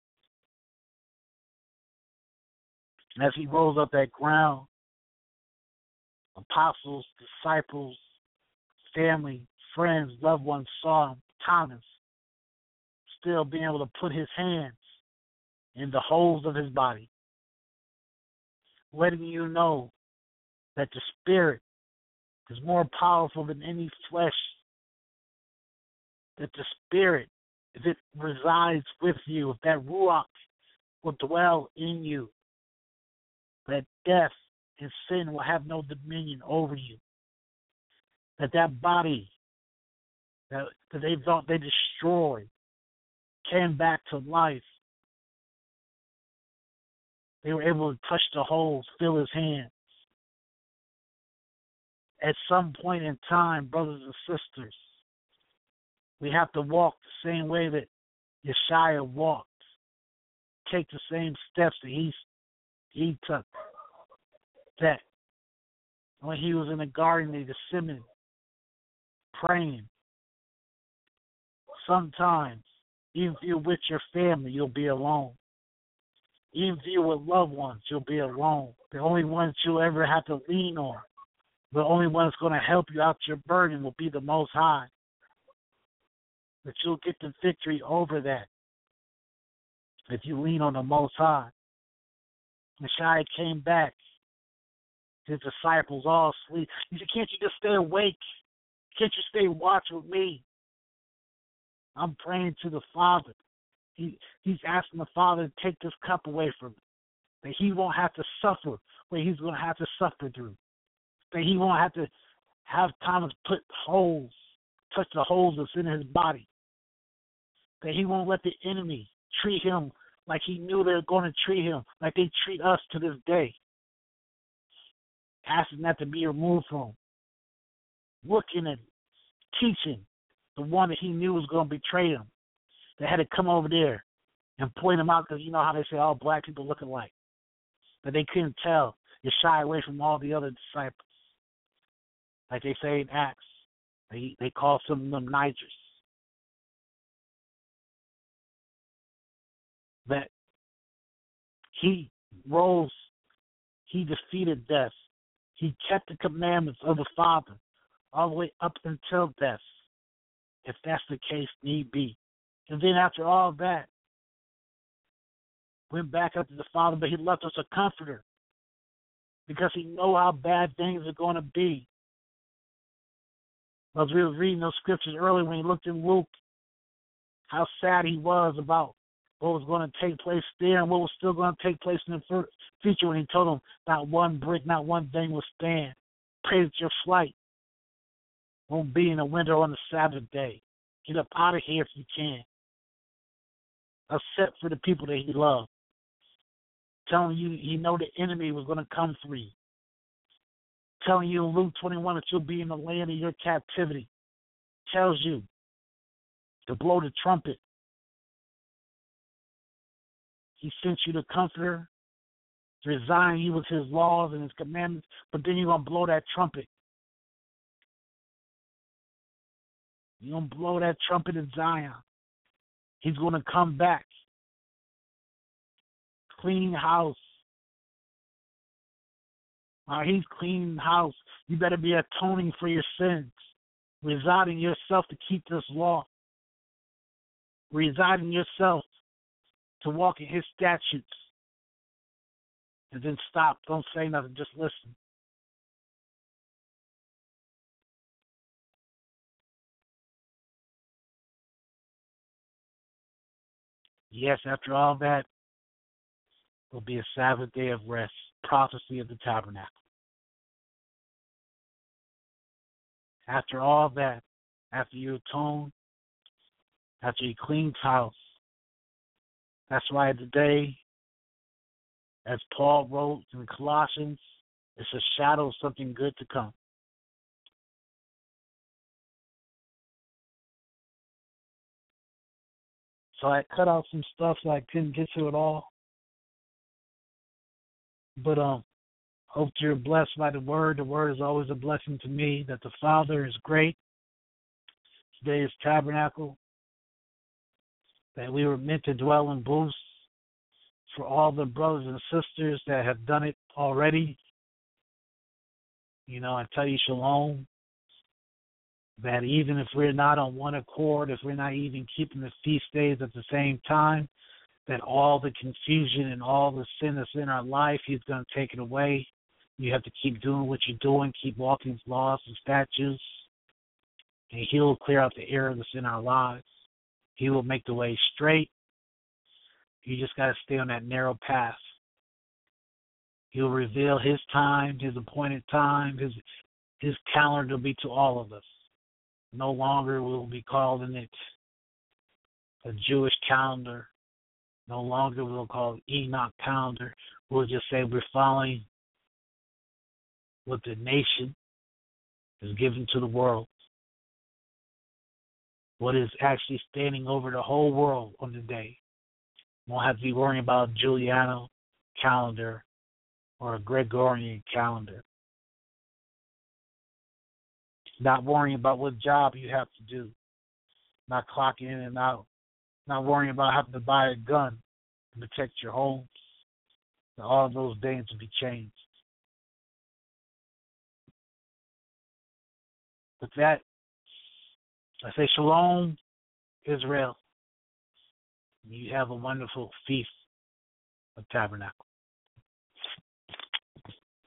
And as he rose up that ground, apostles, disciples, family, friends, loved ones saw him, Thomas, still being able to put his hands in the holes of his body, letting you know that the Spirit is more powerful than any flesh. That the Spirit, if it resides with you, if that Ruach will dwell in you, that death and sin will have no dominion over you. That body that they thought they destroyed came back to life. They were able to touch the holes, feel his hands. At some point in time, brothers and sisters, we have to walk the same way that Yeshaya walked. Take the same steps that he took. That when he was in the Garden of Gethsemane praying, sometimes, even if you're with your family, you'll be alone. Even if you're with loved ones, you'll be alone. The only ones you'll ever have to lean on, the only one that's going to help you out your burden will be the Most High. That you'll get the victory over that if you lean on the Most High. Messiah came back. His disciples all asleep. He said, can't you just stay awake? Can't you stay watch with me? I'm praying to the Father. He's asking the Father to take this cup away from him. That he won't have to suffer what he's going to have to suffer through. That he won't have to have Thomas put holes, touch the holes that's in his body. That he won't let the enemy treat him like he knew they were going to treat him, like they treat us to this day. Asking that to be removed from him. Looking and teaching the one that he knew was going to betray him. They had to come over there and point him out, because you know how they say all black people look alike. That they couldn't tell. You shy away from all the other disciples. Like they say in Acts. They call some of them Nigers. That he rose, he defeated death. He kept the commandments of the Father all the way up until death. if that's the case need be. And then after all that, went back up to the Father, but he left us a comforter because he know how bad things are going to be. As we were reading those scriptures earlier when he looked in Luke, how sad he was about what was going to take place there and what was still going to take place in the future when he told them not one brick, not one thing will stand. Pray that your flight won't be in the winter on the Sabbath day. Get up out of here if you can. Except for the people that he loved. Telling you he know the enemy was going to come for you. Telling you in Luke 21 that you'll be in the land of your captivity. Tells you to blow the trumpet. He sent you the comforter to resign you with his laws and his commandments, but then you're going to blow that trumpet. You're going to blow that trumpet in Zion. He's going to come back. Clean house. While he's cleaning house, you better be atoning for your sins. Residing yourself to keep this law. Residing yourself to walk in his statutes. And then stop. Don't say nothing. Just listen. Yes, after all that, will be a Sabbath day of rest, prophecy of the tabernacle. After all that, after you atone, after you clean house, that's why today, as Paul wrote in Colossians, it's a shadow of something good to come. So I cut out some stuff so I couldn't get to it all. But hope you're blessed by the Word. The Word is always a blessing to me, that the Father is great. Today is Tabernacle, that we were meant to dwell in booths. For all the brothers and sisters that have done it already, I tell you shalom, that even if we're not on one accord, if we're not even keeping the feast days at the same time, that all the confusion and all the sin that's in our life, he's going to take it away. You have to keep doing what you're doing, keep walking his laws and statutes, and he'll clear out the error that's in our lives. He will make the way straight. You just got to stay on that narrow path. He'll reveal his time, his appointed time, his calendar will be to all of us. No longer will be calling it a Jewish calendar. No longer we'll call it Enoch calendar. We'll just say we're following what the nation is giving to the world. What is actually standing over the whole world on the day. Won't have to be worrying about a Juliano calendar or a Gregorian calendar. Not worrying about what job you have to do. Not clocking in and out. Not worrying about having to buy a gun to protect your homes. All of those days will be changed. With that, I say shalom, Israel. You have a wonderful feast of Tabernacle.